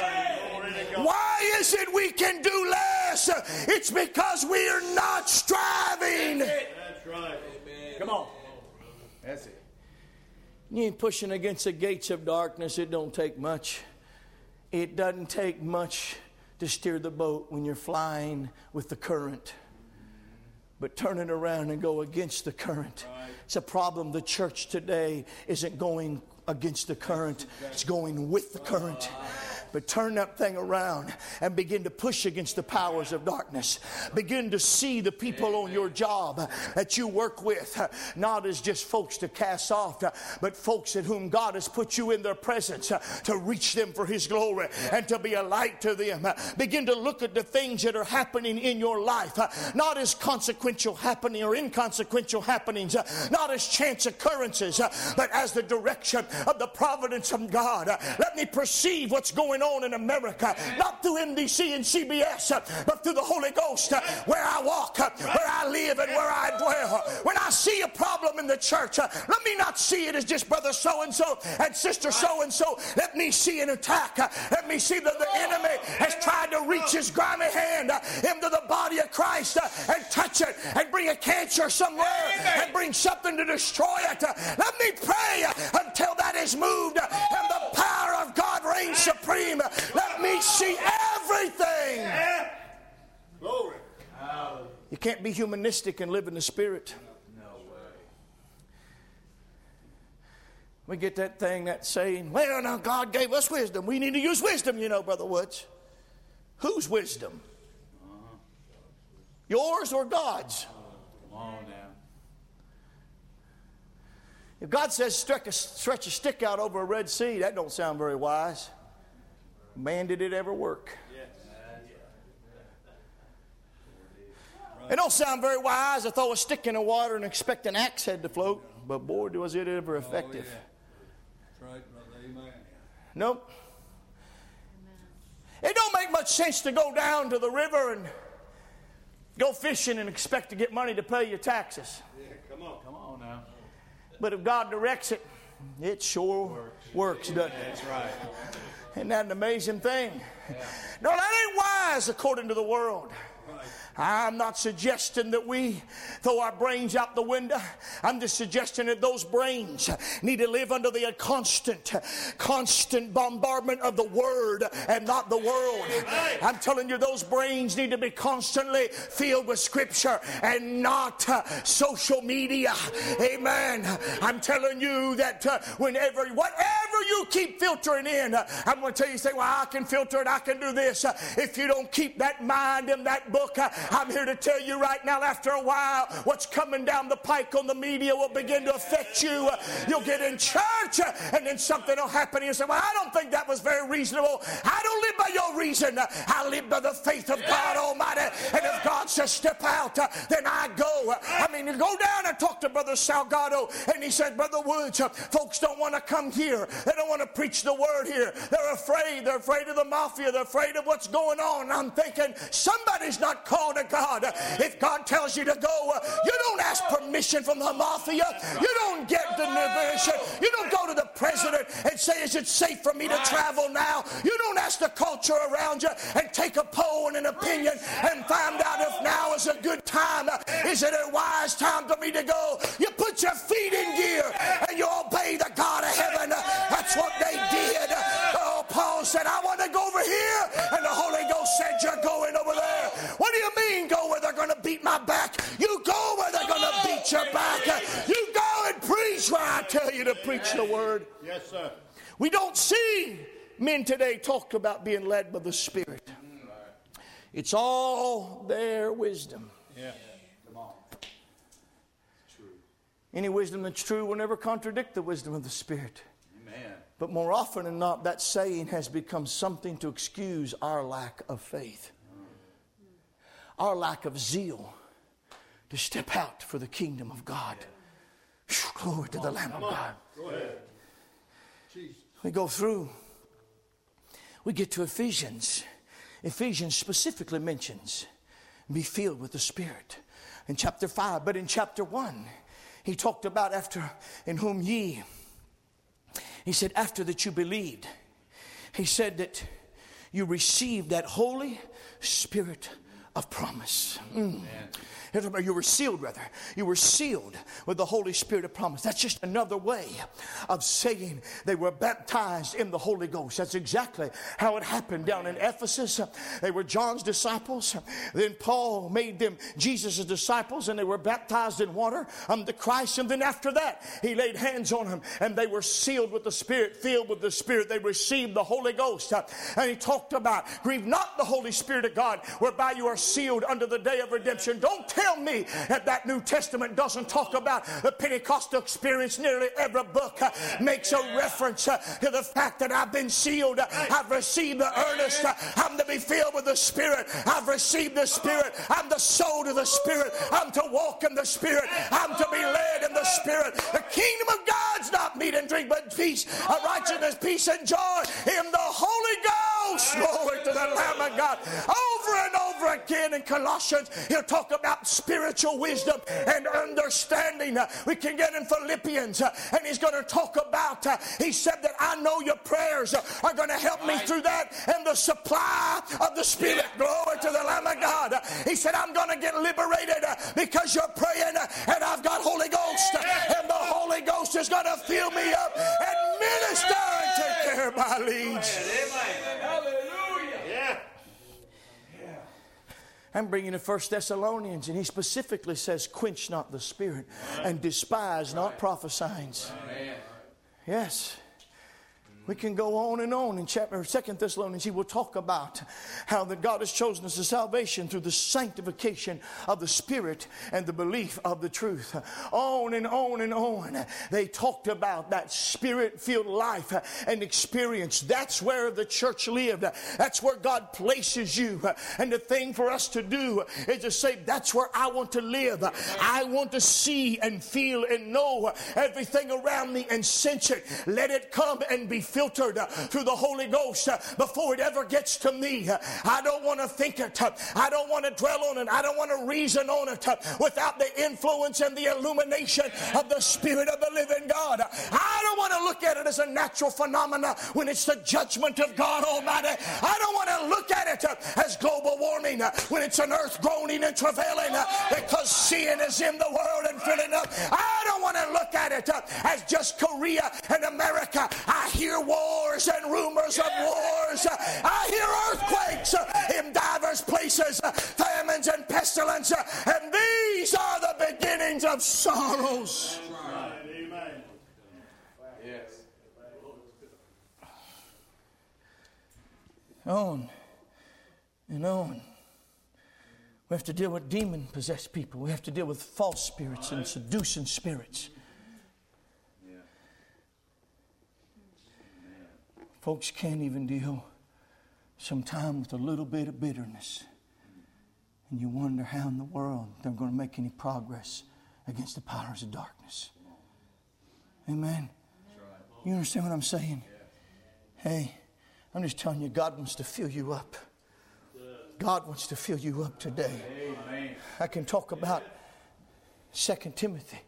Why is it we can do less? It's because we are not striving. That's right. Come on. That's it. You ain't pushing against the gates of darkness. It don't take much. It doesn't take much to steer the boat when you're flying with the current. But turn it around and go against the current. Right. It's a problem. The church today isn't going against the current. It's going with the current. But turn that thing around and begin to push against the powers of darkness. Begin to see the people on your job that you work with, not as just folks to cast off, but folks at whom God has put you in their presence to reach them for his glory and to be a light to them. Begin to look at the things that are happening in your life, not as consequential happening or inconsequential happenings, not as chance occurrences, but as the direction of the providence of God. Let me perceive what's going on in America, not through NBC and CBS, but through the Holy Ghost, where I walk, where I live, and where I dwell. When I see a problem in the church. Let me not see it as just brother so-and-so and sister so-and-so. Let me see an attack. Let me see that the enemy has tried to reach his grimy hand into the body of Christ and touch it and bring a cancer somewhere and bring something to destroy it. Let me pray until that is moved and the power of God reigns supreme. Let me see everything. Glory. You can't be humanistic and live in the Spirit. No way. We get that saying, well, now God gave us wisdom. We need to use wisdom, Brother Woods. Whose wisdom? Yours or God's? Come on now. If God says stretch a stick out over a Red Sea, that don't sound very wise. Man, did it ever work? It don't sound very wise to throw a stick in the water and expect an axe head to float. But boy, was it ever effective. Oh, yeah. That's right, brother. Amen. Nope. It don't make much sense to go down to the river and go fishing and expect to get money to pay your taxes. Yeah, come on now. But if God directs it, it sure works, doesn't it? That's right. Isn't that an amazing thing? Yeah. No, that ain't wise according to the world. I'm not suggesting that we throw our brains out the window. I'm just suggesting that those brains need to live under the constant bombardment of the Word and not the world. I'm telling you, those brains need to be constantly filled with Scripture and not social media. Amen. I'm telling you that whatever you keep filtering in, I'm going to tell you, say, well, I can filter it, I can do this. If you don't keep that mind in that book, I'm here to tell you right now, after a while, what's coming down the pike on the media will begin to affect you. You'll get in church, and then something will happen. You say, well, I don't think that was very reasonable. I don't live by your reason. I live by the faith of God Almighty. And if God says step out, then I go. I mean, you go down and talk to Brother Salgado, and he said, Brother Woods, folks don't want to come here. They don't want to preach the word here. They're afraid. They're afraid of the mafia. They're afraid of what's going on. And I'm thinking, somebody's not called to God. If God tells you to go, you don't ask permission from the mafia. You don't get the permission. You don't go to the president and say, is it safe for me to travel now? You don't ask the culture around you and take a poll and an opinion and find out if now is a good time. Is it a wise time for me to go? You put your feet in gear and you obey the God of heaven. That's what they did. Oh, Paul said, I want to go over here. And the Holy Ghost said, you're going over there. What do you mean go where they're going to beat my back? You go where they're going to beat your back. You go and preach where I tell you to preach the word. Yes, sir. We don't see men today talk about being led by the Spirit. It's all their wisdom. Yeah. Come on. It's true. Any wisdom that's true will never contradict the wisdom of the Spirit. Amen. But more often than not, that saying has become something to excuse our lack of faith, our lack of zeal to step out for the kingdom of God. Glory to the Lamb of God. Go ahead. Jesus. We go through. We get to Ephesians. Ephesians specifically mentions be filled with the Spirit in chapter 5. But in chapter 1, he talked about after in whom ye, he said, after that you believed, he said that you received that Holy Spirit of promise. You were sealed, rather. You were sealed with the Holy Spirit of promise. That's just another way of saying they were baptized in the Holy Ghost. That's exactly how it happened down in Ephesus. They were John's disciples. Then Paul made them Jesus' disciples, and they were baptized in water unto Christ. And then after that, he laid hands on them, and they were sealed with the Spirit, filled with the Spirit. They received the Holy Ghost. And he talked about, grieve not the Holy Spirit of God, whereby you are sealed unto the day of redemption. Don't tell me that New Testament doesn't talk about the Pentecostal experience. Nearly every book makes a reference to the fact that I've been sealed. I've received the earnest. I'm to be filled with the Spirit. I've received the Spirit. I'm the soul to the Spirit. I'm to walk in the Spirit. I'm to be led in the Spirit. The kingdom of God's not meat and drink, but peace, righteousness, peace, and joy in the Holy Ghost. Glory to the Lamb of God. Over and over again in Colossians, he'll talk about spiritual wisdom and understanding understanding. We can get in Philippians, and he's going to talk about, he said that I know your prayers are going to help me through that, and the supply of the Spirit. Glory to the Lamb of God. He said, I'm going to get liberated because you're praying, and I've got Holy Ghost, and the Holy Ghost is going to fill me up and minister and take care of my needs. I'm bringing in 1 Thessalonians, and he specifically says, quench not the Spirit and despise not prophesying. Yes. We can go on and on in chapter 2 Thessalonians. He will talk about how that God has chosen us to salvation through the sanctification of the Spirit and the belief of the truth. On and on and on. They talked about that Spirit-filled life and experience. That's where the church lived. That's where God places you. And the thing for us to do is to say, that's where I want to live. I want to see and feel and know everything around me and sense it. Let it come and be filtered through the Holy Ghost before it ever gets to me. I don't want to think it. I don't want to dwell on it. I don't want to reason on it without the influence and the illumination of the Spirit of the living God. I don't want to look at it as a natural phenomena when it's the judgment of God Almighty. I don't want to look at it as global warming when it's an earth groaning and travailing because sin is in the world and filling up. I don't want to look at it as just Korea and America. I hear wars and rumors of wars. I hear earthquakes in diverse places, famines and pestilence, and these are the beginnings of sorrows. Amen. Yes. On and on. We have to deal with demon-possessed people. We have to deal with false spirits and seducing spirits. Folks can't even deal sometimes with a little bit of bitterness. And you wonder how in the world they're going to make any progress against the powers of darkness. Amen? You understand what I'm saying? Hey, I'm just telling you, God wants to fill you up. God wants to fill you up today. I can talk about 2 Timothy.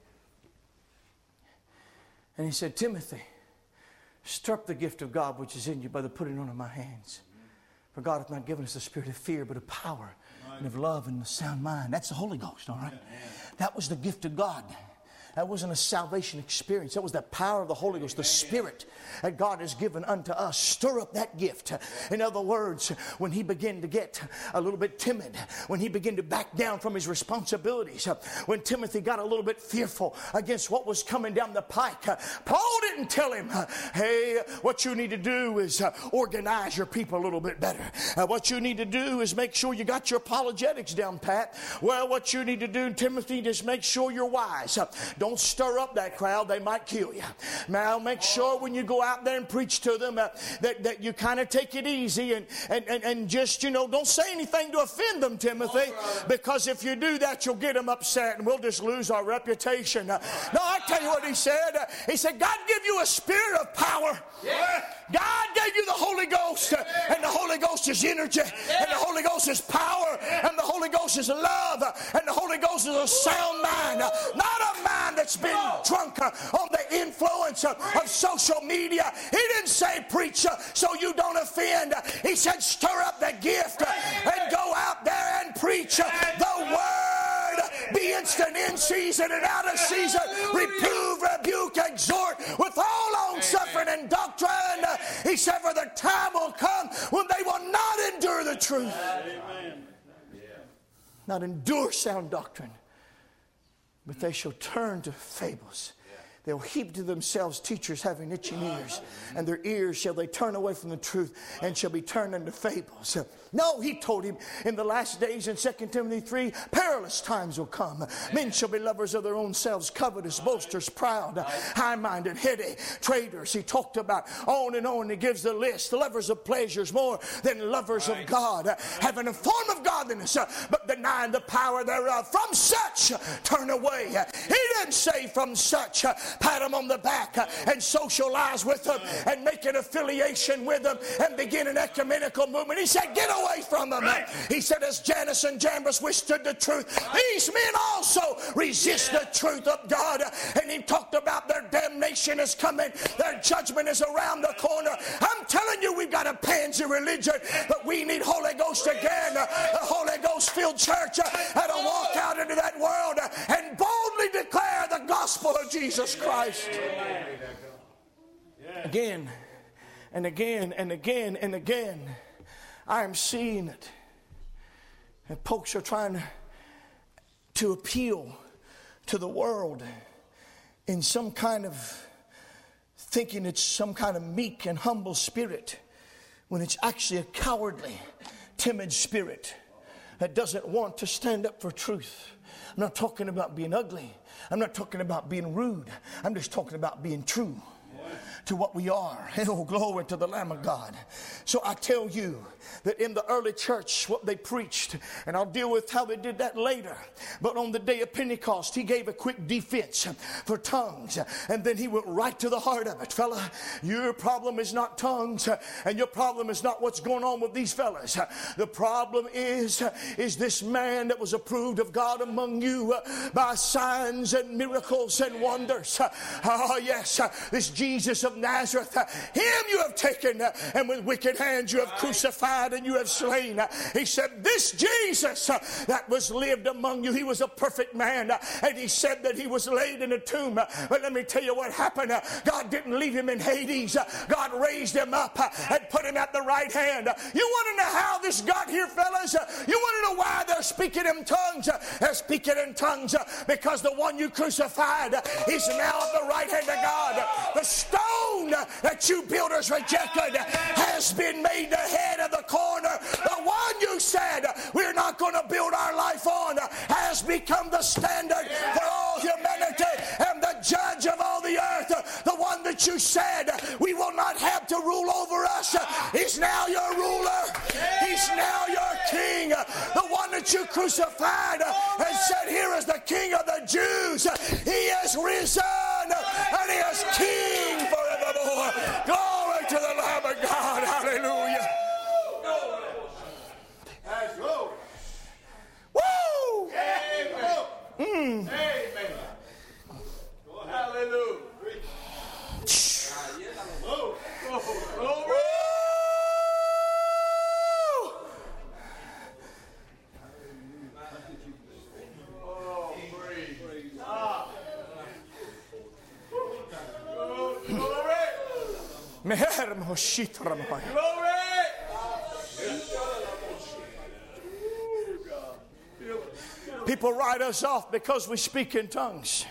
And he said, Timothy, stir up the gift of God which is in you by the putting on of my hands. For God hath not given us the spirit of fear, but of power and of love and a sound mind. That's the Holy Ghost, all right? That was the gift of God. That wasn't a salvation experience. That was the power of the Holy Ghost, the Spirit that God has given unto us. Stir up that gift. In other words, when he began to get a little bit timid, when he began to back down from his responsibilities, when Timothy got a little bit fearful against what was coming down the pike, Paul didn't tell him, hey, what you need to do is organize your people a little bit better. What you need to do is make sure you got your apologetics down pat. Well, what you need to do, Timothy, is make sure you're wise. Don't stir up that crowd. They might kill you. Now, make sure when you go out there and preach to them that you kind of take it easy and just, don't say anything to offend them, Timothy, because if you do that, you'll get them upset and we'll just lose our reputation. No, I tell you what he said. He said, God give you a spirit of power. God gave you the Holy Ghost, and the Holy Ghost is energy, and the Holy Ghost is power, and the Holy Ghost is love, and the Holy Ghost is a sound mind, not a mind that's been drunk on the influence of social media. He didn't say preach so you don't offend. He said stir up the gift and go out there and preach the word. Be instant in season and out of season. Reprove, rebuke, exhort with all long suffering and doctrine. He said, for the time will come when they will not endure the truth. Amen. Not endure sound doctrine, but they shall turn to fables. They'll heap to themselves teachers having itching ears, and their ears shall they turn away from the truth and shall be turned into fables. No, he told him in the last days in 2 Timothy 3, perilous times will come. Men shall be lovers of their own selves, covetous, boasters, proud, high-minded, heady, traitors. He talked about on and on. He gives the list. Lovers of pleasures more than lovers of God, having a form of godliness, but denying the power thereof. From such turn away. He didn't say from such pat them on the back and socialize with them and make an affiliation with them and begin an ecumenical movement. He said, get away from them. He said, as Jannes and Jambres withstood the truth, these men also resist the truth of God. And he talked about their damnation is coming. Their judgment is around the corner. I'm telling you, we've got a pansy religion, but we need Holy Ghost again. The Holy Ghost-filled church that'll walk out into that world and boldly declare the gospel of Jesus Christ. Again and again and again and again, I am seeing it. And folks are trying to appeal to the world in some kind of thinking it's some kind of meek and humble spirit, when it's actually a cowardly, timid spirit that doesn't want to stand up for truth. I'm not talking about being ugly. I'm not talking about being rude. I'm just talking about being true to what we are. Oh, glory to the Lamb of God. So I tell you that in the early church, what they preached, and I'll deal with how they did that later, but on the day of Pentecost, he gave a quick defense for tongues, and then he went right to the heart of it. Fella, your problem is not tongues, and your problem is not what's going on with these fellas. The problem is this man that was approved of God among you by signs and miracles and wonders. Oh yes, this Jesus of Nazareth, him you have taken, and with wicked hands you have crucified and you have slain. He said, this Jesus that was lived among you, he was a perfect man, and he said that he was laid in a tomb. But let me tell you what happened. God didn't leave him in Hades. God raised him up and put him at the right hand. You want to know how this got here, fellas? You want to know why they're speaking in tongues? They're speaking in tongues because the one you crucified is now at the right hand of God. The stone that you builders rejected has been made the head of the corner. The one you said we're not going to build our life on has become the standard for all humanity and the judge of all the earth. The one that you said we will not have to rule over us is now your ruler. He's now your king. The one that you crucified and said, here is the King of the Jews. He is risen and he is king forevermore. Glory to the Lamb of God. Hallelujah. Woo! Amen. Amen. Hallelujah. People write us off because we speak in tongues.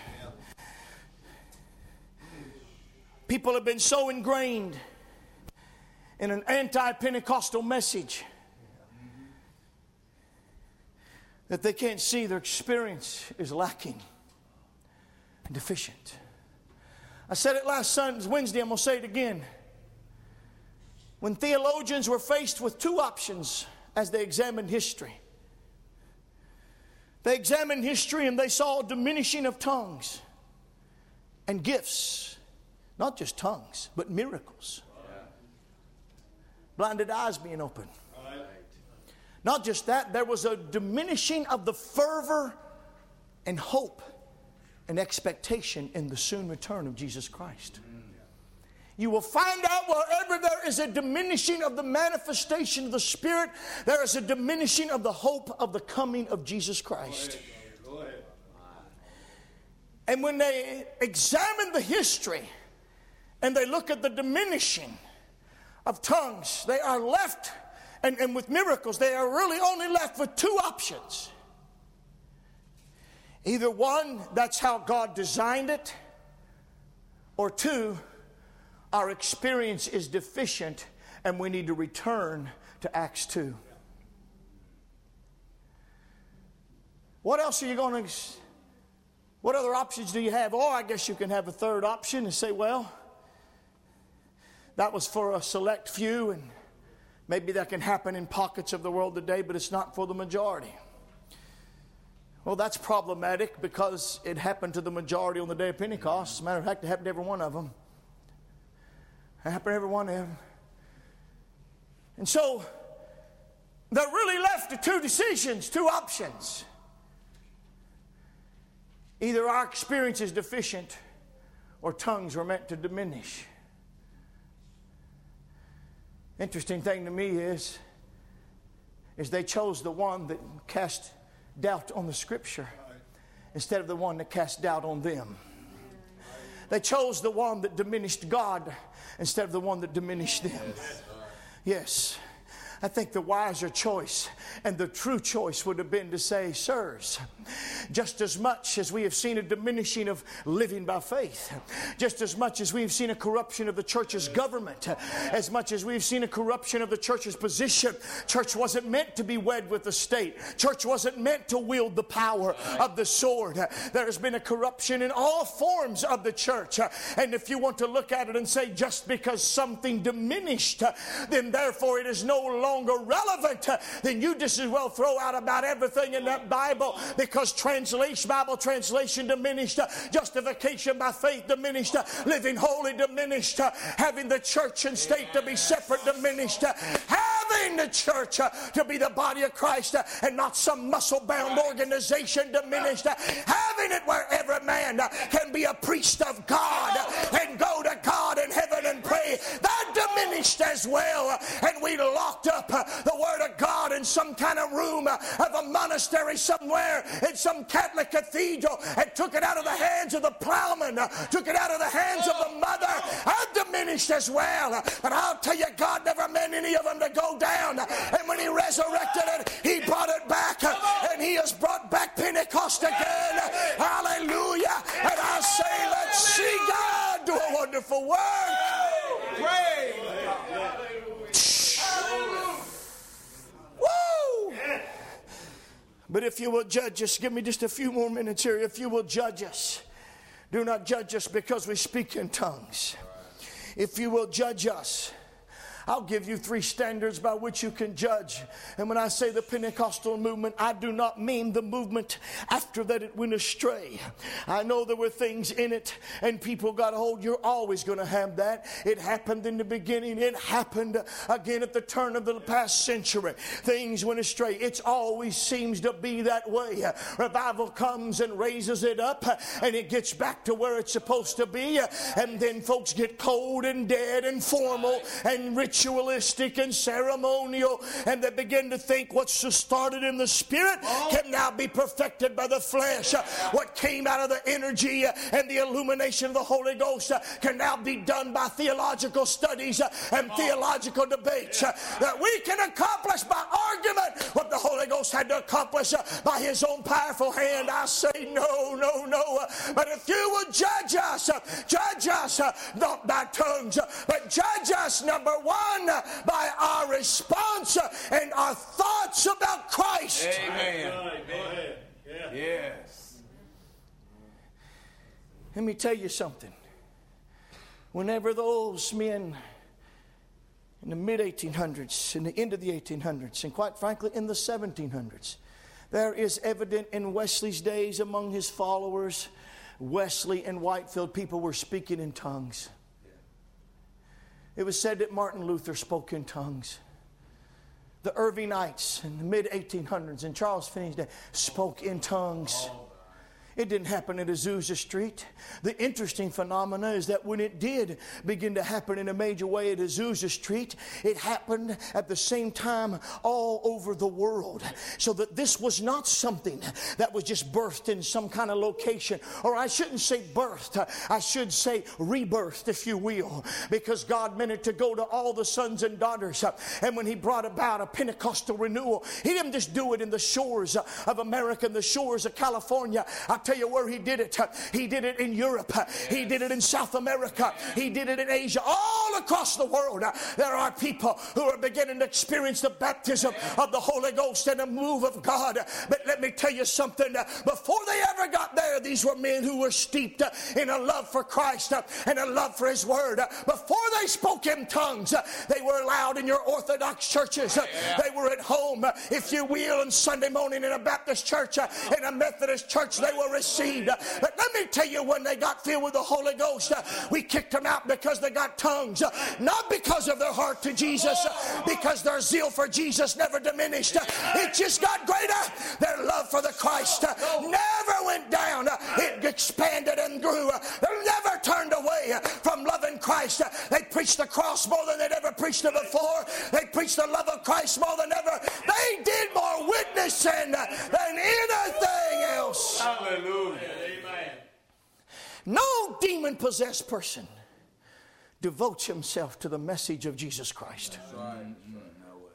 People have been so ingrained in an anti-Pentecostal message that they can't see their experience is lacking and deficient. I said it last Wednesday, I'm going to say it again. When theologians were faced with two options as they examined history, they examined history and they saw a diminishing of tongues and gifts. Not just tongues, but miracles. Blinded eyes being opened. Not just that, there was a diminishing of the fervor and hope and expectation in the soon return of Jesus Christ. You will find out wherever there is a diminishing of the manifestation of the Spirit, there is a diminishing of the hope of the coming of Jesus Christ. Go ahead. And when they examine the history and they look at the diminishing of tongues, they are left, and with miracles, they are really only left with two options. Either one, that's how God designed it, or two, our experience is deficient and we need to return to Acts 2. What else are you going to, what other options do you have? Or I guess you can have a third option and say, well, that was for a select few and maybe that can happen in pockets of the world today, but it's not for the majority. Well, that's problematic because it happened to the majority on the day of Pentecost. As a matter of fact, it happened to every one of them. It happened to every one of them. And so, they're really left to two decisions, two options. Either our experience is deficient or tongues were meant to diminish. Interesting thing to me is they chose the one that cast doubt on the Scripture instead of the one that cast doubt on them. They chose the one that diminished God instead of the one that diminished them. Yes. I think the wiser choice and the true choice would have been to say, sirs, just as much as we have seen a diminishing of living by faith, just as much as we've seen a corruption of the church's government, as much as we've seen a corruption of the church's position, church wasn't meant to be wed with the state. Church wasn't meant to wield the power of the sword. There has been a corruption in all forms of the church. And if you want to look at it and say just because something diminished, then therefore it is no longer relevant, then you just as well throw out about everything in that Bible, because Bible translation diminished, justification by faith diminished, living holy diminished, having the church and state to be separate diminished, having the church to be the body of Christ and not some muscle-bound organization diminished, having it where every man can be a priest of God and go to God in heaven and pray, that diminished as well. And we locked up the Word of God in some kind of room of a monastery somewhere in some Catholic cathedral and took it out of the hands of the plowman, took it out of the hands of the mother. I've diminished as well. But I'll tell you, God never meant any of them to go down. And when He resurrected it, He brought it back. And He has brought back Pentecost again. Hallelujah. And I say, let's see God do a wonderful work. Pray. Woo! But if you will judge us, give me just a few more minutes here. If you will judge us, do not judge us because we speak in tongues. If you will judge us, I'll give you 3 standards by which you can judge. And when I say the Pentecostal movement, I do not mean the movement after that it went astray. I know there were things in it and people got a hold. You're always going to have that. It happened in the beginning. It happened again at the turn of the past century. Things went astray. It always seems to be that way. Revival comes and raises it up and it gets back to where it's supposed to be. And then folks get cold and dead and formal and ritualistic and ceremonial, and they begin to think what's started in the spirit can now be perfected by the flesh. What came out of the energy and the illumination of the Holy Ghost can now be done by theological studies and theological debates. That we can accomplish by argument what the Holy Ghost had to accomplish by His own powerful hand. I say no, no, no. But if you will judge us not by tongues, but judge us, number one, by our response and our thoughts about Christ. Amen. Amen. Yes. Let me tell you something. Whenever those men in the mid-1800s, in the end of the 1800s, and quite frankly in the 1700s, there is evident in Wesley's days among his followers, Wesley and Whitefield, people were speaking in tongues. It was said that Martin Luther spoke in tongues. The Irvingites in the mid-1800s and Charles Finney's day spoke in tongues. It didn't happen at Azusa Street. The interesting phenomena is that when it did begin to happen in a major way at Azusa Street, it happened at the same time all over the world. So that this was not something that was just birthed in some kind of location. Or I shouldn't say birthed. I should say rebirthed, if you will. Because God meant it to go to all the sons and daughters. And when He brought about a Pentecostal renewal, He didn't just do it in the shores of America and the shores of California. I'll tell you where He did it. He did it in Europe. He did it in South America. He did it in Asia. All across the world, there are people who are beginning to experience the baptism of the Holy Ghost and the move of God. But let me tell you something. Before they ever got there, these were men who were steeped in a love for Christ and a love for His Word. Before they spoke in tongues, they were allowed in your Orthodox churches. They were at home, if you will, on Sunday morning in a Baptist church, in a Methodist church, they were received. But let me tell you, when they got filled with the Holy Ghost, we kicked them out because they got tongues. Not because of their heart to Jesus, because their zeal for Jesus never diminished. It just got greater. Their love for the Christ never went down. It expanded and grew. They never turned away from loving Christ. They preached the cross more than they'd ever preached it before. They preached the love of Christ more than ever. They did more witnessing than anything else. Hallelujah. Amen. No demon-possessed person devotes himself to the message of Jesus Christ. That's right. That's right. No way.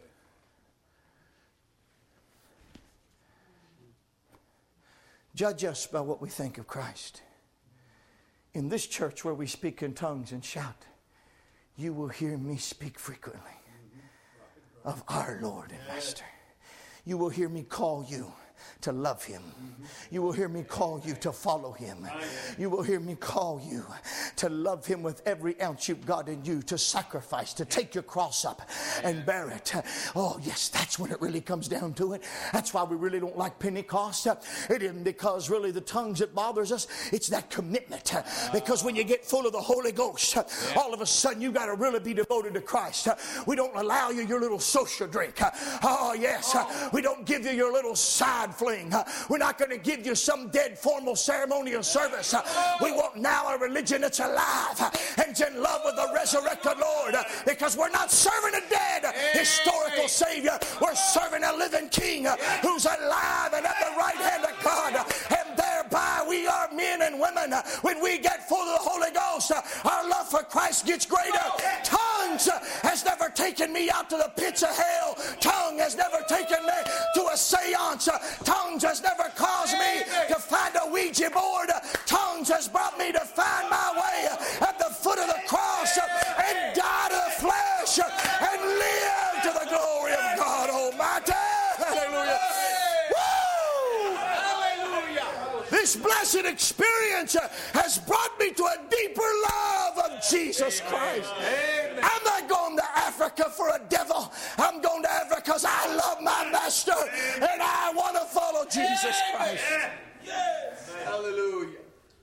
Judge us by what we think of Christ. In this church where we speak in tongues and shout, you will hear me speak frequently of our Lord and Master. You will hear me call you to love Him. You will hear me call you to follow Him. You will hear me call you to love Him with every ounce you've got in you, to sacrifice, to take your cross up and bear it. Oh yes, that's when it really comes down to it. That's why we really don't like Pentecost. It isn't because really the tongues that bothers us. It's that commitment. Because when you get full of the Holy Ghost, all of a sudden you got to really be devoted to Christ. We don't allow you your little social drink. Oh yes, we don't give you your little side fling. We're not going to give you some dead formal ceremonial service. We want now a religion that's alive and in love with the resurrected Lord, because we're not serving a dead historical Savior. We're serving a living King who's alive and at the right hand of God, and thereby we are men and women. When we get full of the Holy Ghost, our love for Christ gets greater. Tongues has never taken me out to the pits of hell. Tongue has never taken me to a seance. Tongues has never caused me to find a Ouija board. Tongues has brought me to find my way at the foot of the cross and die to the flesh and live to the glory of God Almighty. Hallelujah. Woo! Hallelujah. This blessed experience has brought me to a deeper love of Jesus Christ. I'm not going to Africa for a devil. I'm going to Africa because I love my Master and I want to follow Jesus Christ. Yes. Hallelujah.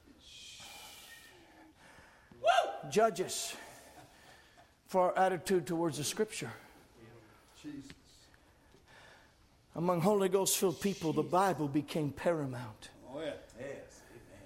Judge us for our attitude towards the Scripture. Jesus. Among Holy Ghost filled people, the Bible became paramount. Oh yeah. Yes. Amen.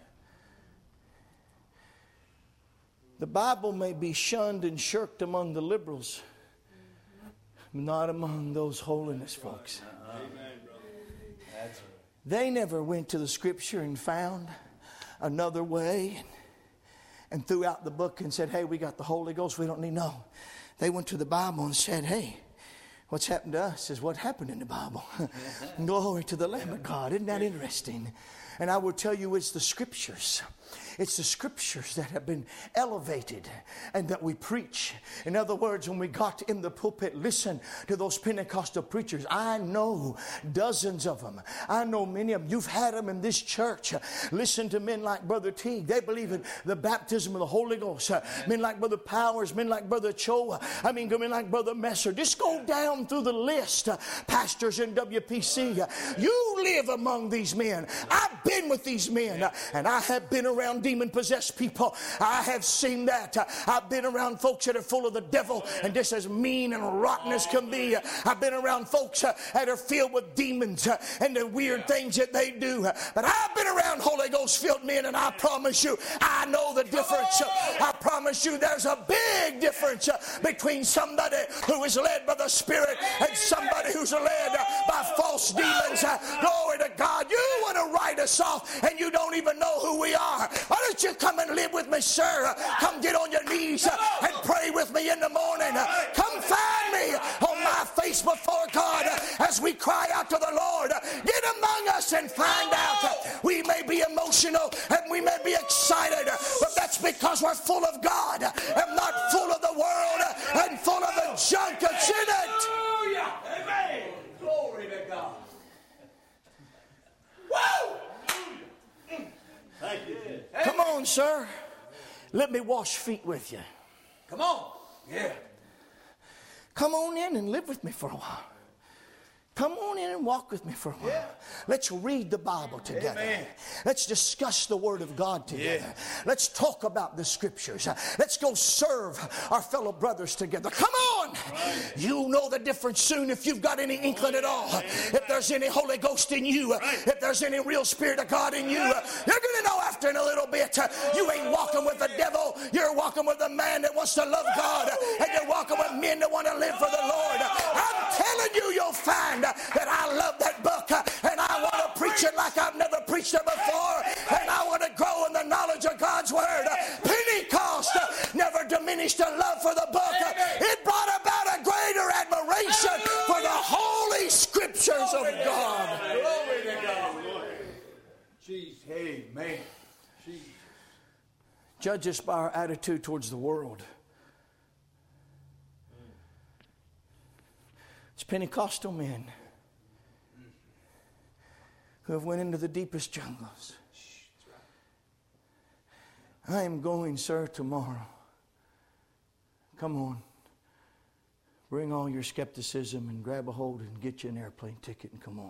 The Bible may be shunned and shirked among the liberals, but not among those holiness folks. Amen, brother. That's right. They never went to the Scripture and found another way and threw out the book and said, hey, we got the Holy Ghost, we don't need no. They went to the Bible and said, hey, what's happened to us is what happened in the Bible. Glory to the Lamb of God. Isn't that interesting? And I will tell you, it's the Scriptures. It's the Scriptures that have been elevated and that we preach. In other words, when we got in the pulpit, listen to those Pentecostal preachers. I know dozens of them. I know many of them. You've had them in this church. Listen to men like Brother Teague. They believe in the baptism of the Holy Ghost. Men like Brother Powers, men like Brother Cho. Men like Brother Messer. Just go down through the list. Pastors in WPC. You live among these men. I've been with these men, and I have been around demon-possessed people. I have seen that. I've been around folks that are full of the devil and just as mean and rotten as can be. I've been around folks that are filled with demons and the weird things that they do. But I've been around Holy Ghost-filled men, and I promise you, I know the difference. I promise you there's a big difference between somebody who is led by the Spirit and somebody who's led by false demons. Glory to God. You want to write us off and you don't even know who we are. Why don't you come and live with me, sir? Come get on your knees and pray with me in the morning. Come find me on my face before God as we cry out to the Lord. Get among us and find out. We may be emotional and we may be excited, but that's because we're full of God and not full of the world sir, let me wash feet with you. Come on. Yeah. Come on in and live with me for a while. Come on in and walk with me for a while. Yeah. Let's read the Bible together. Amen. Let's discuss the Word of God together. Yeah. Let's talk about the Scriptures. Let's go serve our fellow brothers together. Come on! Right. You'll know the difference soon if you've got any inkling at all. Amen. If there's any Holy Ghost in you, if there's any real Spirit of God in you, you're going to know after in a little bit. You ain't walking with the devil. You're walking with a man that wants to love God. And you're walking with men that want to live for the Lord. I'm telling you, you'll find that I love that book and I want to preach it like I've never preached it before, and I want to grow in the knowledge of God's Word. Pentecost never diminished the love for the book. It brought about a greater admiration for the holy Scriptures of God. Glory to God. Jesus. Amen. Judge us by our attitude towards the world. It's Pentecostal men who have went into the deepest jungles. I am going, sir, tomorrow. Come on. Bring all your skepticism and grab a hold and get you an airplane ticket and come on.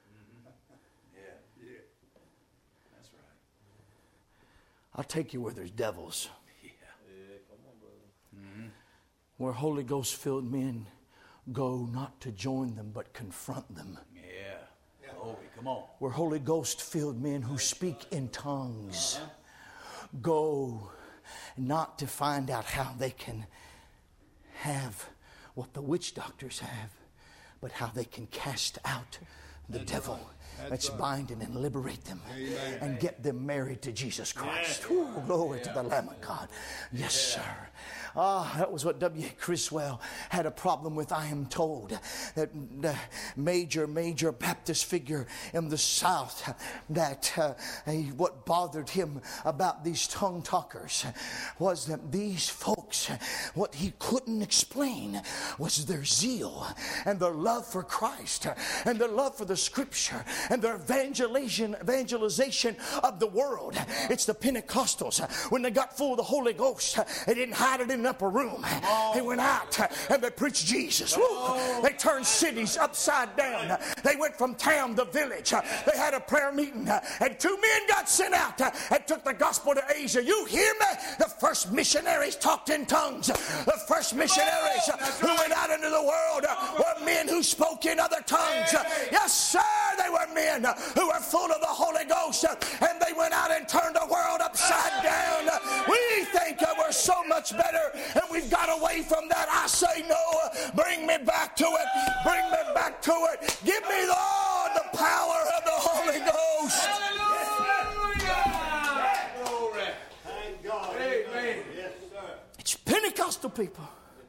Yeah. That's right. I'll take you where there's devils. Yeah. Come on, brother. Mm-hmm. Where Holy Ghost filled men go not to join them but confront them. Yeah. Glory, come on. Where Holy Ghost filled men who speak in tongues go not to find out how they can have what the witch doctors have, but how they can cast out the devil. Let's bind and liberate them. Amen. And get them married to Jesus Christ. Ooh, glory to the Lamb of God. Yes, sir. That was what W. Criswell had a problem with, I am told. That major Baptist figure in the South, that what bothered him about these tongue talkers was that these folks, what he couldn't explain was their zeal and their love for Christ and their love for the Scripture and their evangelization of the world. It's the Pentecostals. When they got full of the Holy Ghost, they didn't hide it in an upper room. They went out and they preached Jesus. They turned cities upside down. They went from town to village. They had a prayer meeting, and 2 men got sent out and took the gospel to Asia. You hear me? The first missionaries talked in tongues. The first missionaries who went out into the world were men who spoke in other tongues. Yes, sir, they were men who were full of the Holy Ghost, and they went out and turned the world upside down. We think that we're so much better, and we've got away from that. I say no. Bring me back to it. Bring me back to it. Give me the power of the Holy Ghost. Hallelujah. Glory. Thank God. Amen. Yes, sir. It's Pentecostal people.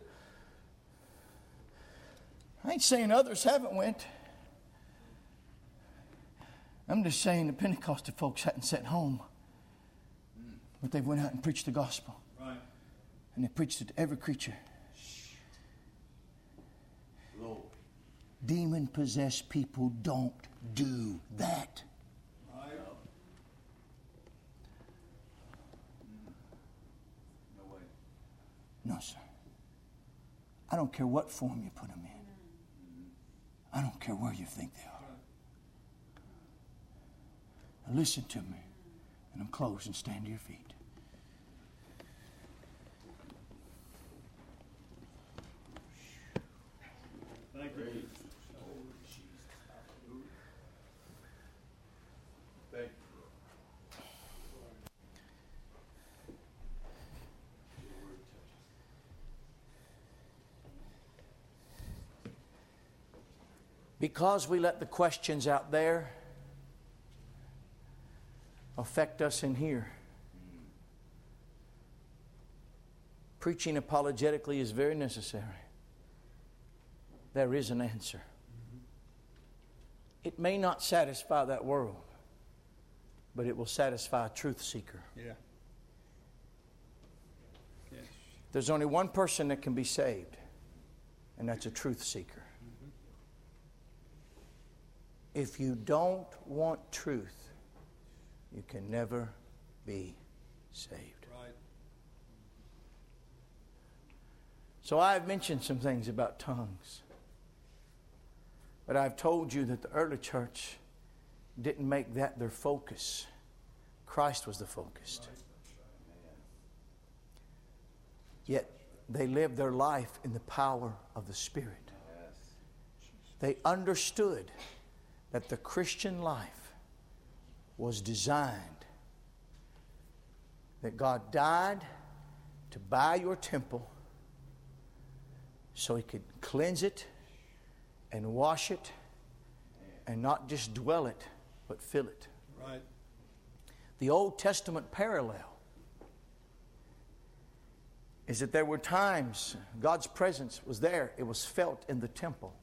I ain't saying others haven't went. I'm just saying the Pentecostal folks hadn't sat home, but they went out and preached the gospel. Right. And they preached it to every creature. Lord. Demon-possessed people don't do that. Right. No way. No, sir. I don't care what form you put them in. I don't care where you think they are. Now listen to me, and I'm closed, and stand to your feet. Thank you. Thank you. Because we let the questions out there affect us in here. Preaching apologetically is very necessary. There is an answer. It may not satisfy that world, but it will satisfy a truth seeker. Yeah. Yes. There's only one person that can be saved, and that's a truth seeker. If you don't want truth, you can never be saved. Right. So I've mentioned some things about tongues. But I've told you that the early church didn't make that their focus. Christ was the focus. Yet they lived their life in the power of the Spirit. They understood that the Christian life was designed, that God died to buy your temple so He could cleanse it and wash it and not just dwell it, but fill it. Right. The Old Testament parallel is that there were times God's presence was there. It was felt in the temple.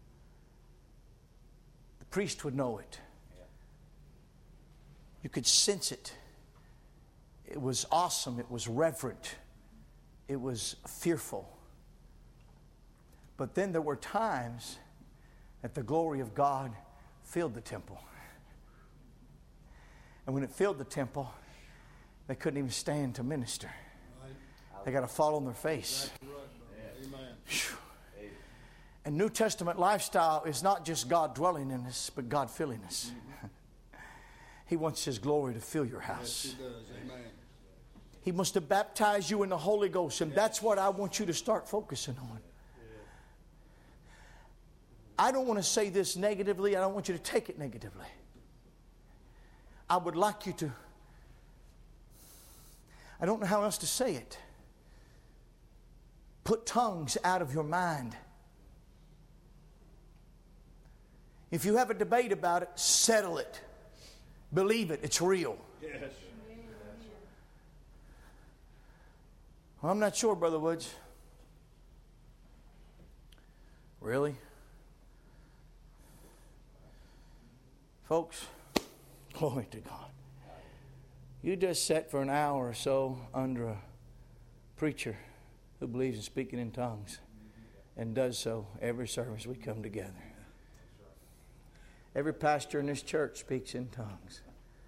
The priest would know it. You could sense it. It was awesome. It was reverent. It was fearful. But then there were times that the glory of God filled the temple. And when it filled the temple, they couldn't even stand to minister. Right. They got to fall on their face. Exactly right, brother. Amen. Whew. And New Testament lifestyle is not just God dwelling in us, but God filling us. He wants His glory to fill your Yes, house. He does. Amen. He wants to baptize you in the Holy Ghost, and that's what I want you to start focusing on. I don't want to say this negatively. I don't want you to take it negatively. I would like you to, I don't know how else to say it. Put tongues out of your mind. If you have a debate about it, settle it. Believe it. It's real. Yes. Well, I'm not sure, Brother Woods. Really? Folks, glory to God. You just sat for an hour or so under a preacher who believes in speaking in tongues and does so every service we come together. Every pastor in this church speaks in tongues.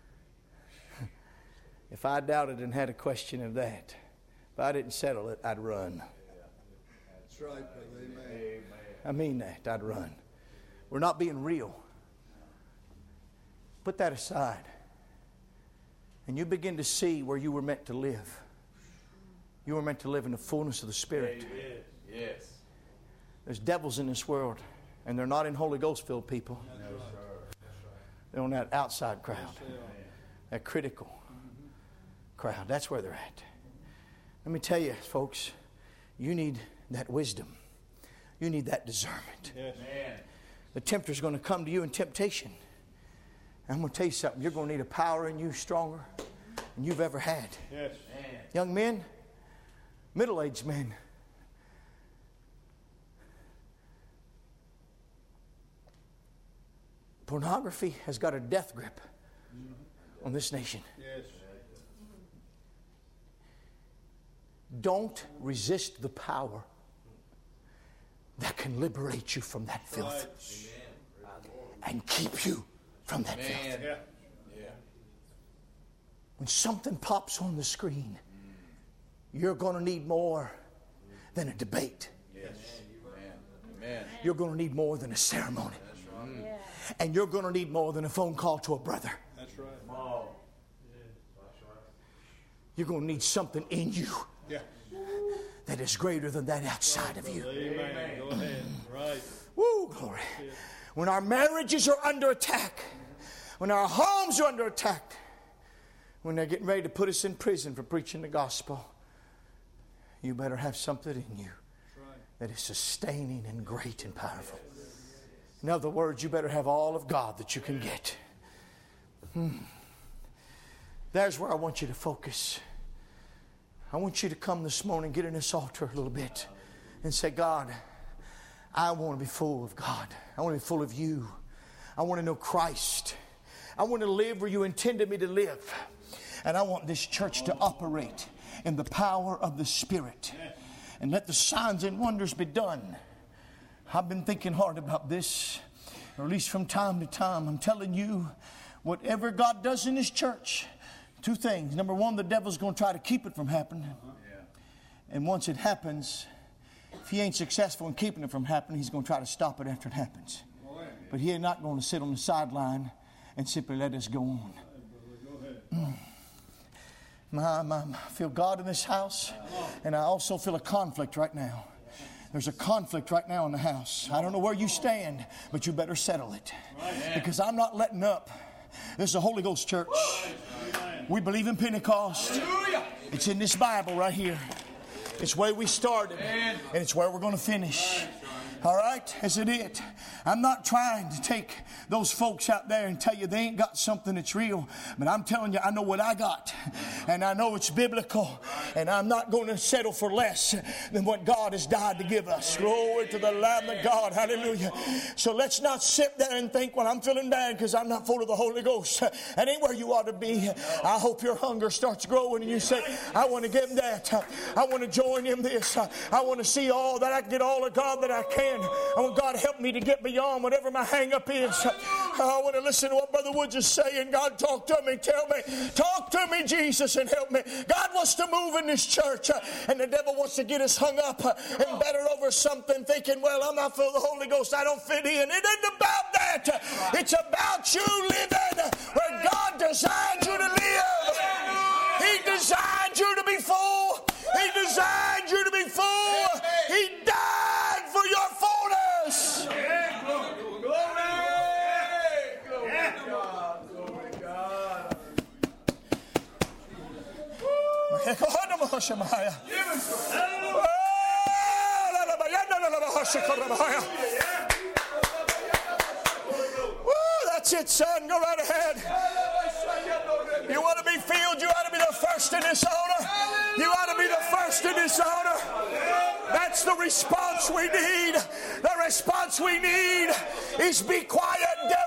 If I doubted and had a question of that, if I didn't settle it, I'd run. That's right, brother. Amen. I mean that. I'd run. We're not being real. Put that aside. And you begin to see where you were meant to live. You were meant to live in the fullness of the Spirit. Amen. Yes. There's devils in this world, and they're not in Holy Ghost-filled people. That's right. They're on that outside crowd, Yes, they are. that critical crowd. That's where they're at. Let me tell you, folks, you need that wisdom. You need that discernment. Yes. Man. The tempter's going to come to you in temptation. I'm going to tell you something. You're going to need a power in you stronger than you've ever had. Yes. Man. Young men, middle-aged men, pornography has got a death grip on this nation. Yes. Don't resist the power that can liberate you from that filth and keep you from that filth. Man. Yeah. Yeah. When something pops on the screen, you're going to need more than a debate. Yes. Man. Amen. You're going to need more than a ceremony. That's right. And you're going to need more than a phone call to a brother. That's right. Oh. You're going to need something in you Yeah. that is greater than that outside of you. Amen. Go ahead. Right. Woo, glory. When our marriages are under attack, when our homes are under attack, when they're getting ready to put us in prison for preaching the gospel, you better have something in you that is sustaining and great and powerful. In other words, you better have all of God that you can get. There's where I want you to focus. I want you to come this morning, get in this altar a little bit, and say, God, I want to be full of God. I want to be full of you. I want to know Christ. I want to live where you intended me to live. And I want this church to operate in the power of the Spirit. And let the signs and wonders be done. I've been thinking hard about this, or at least from time to time. I'm telling you, whatever God does in this church, Two things. Number one, the devil's going to try to keep it from happening. And once it happens, if he ain't successful in keeping it from happening, he's going to try to stop it after it happens. But he ain't not going to sit on the sideline and simply let us go on. I feel God in this house, and I also feel a conflict right now. There's a conflict right now in the house. I don't know where you stand, but you better settle it. Because I'm not letting up. This is a Holy Ghost church. We believe in Pentecost. It's in this Bible right here. It's where we started, and it's where we're going to finish. All right? Is it it? I'm not trying to take those folks out there and tell you they ain't got something that's real. But I'm telling you, I know what I got. And I know it's biblical. And I'm not going to settle for less than what God has died to give us. Glory to the Lamb of God. Hallelujah. So let's not sit there and think, well, I'm feeling bad because I'm not full of the Holy Ghost. That ain't where you ought to be. I hope your hunger starts growing and you say, I want to give him that. I want to join him this. I want to see all that I can get all of God that I can. I want God to help me to get beyond whatever my hang-up is. I want to listen to what Brother Woods is saying. God, talk to me. Tell me. Talk to me, Jesus, and help me. God wants to move in this church, and the devil wants to get us hung up and better over something, thinking, well, I'm not full of the Holy Ghost. I don't fit in. It isn't about that. It's about you living where God designed you to live. He designed you to be full. He designed you to be full. He died for your fullness. That's it, son. Go right ahead. You want to be filled, you ought to be the first in this honor. You ought to be the first in this honor. That's the response we need. The response we need is be quiet,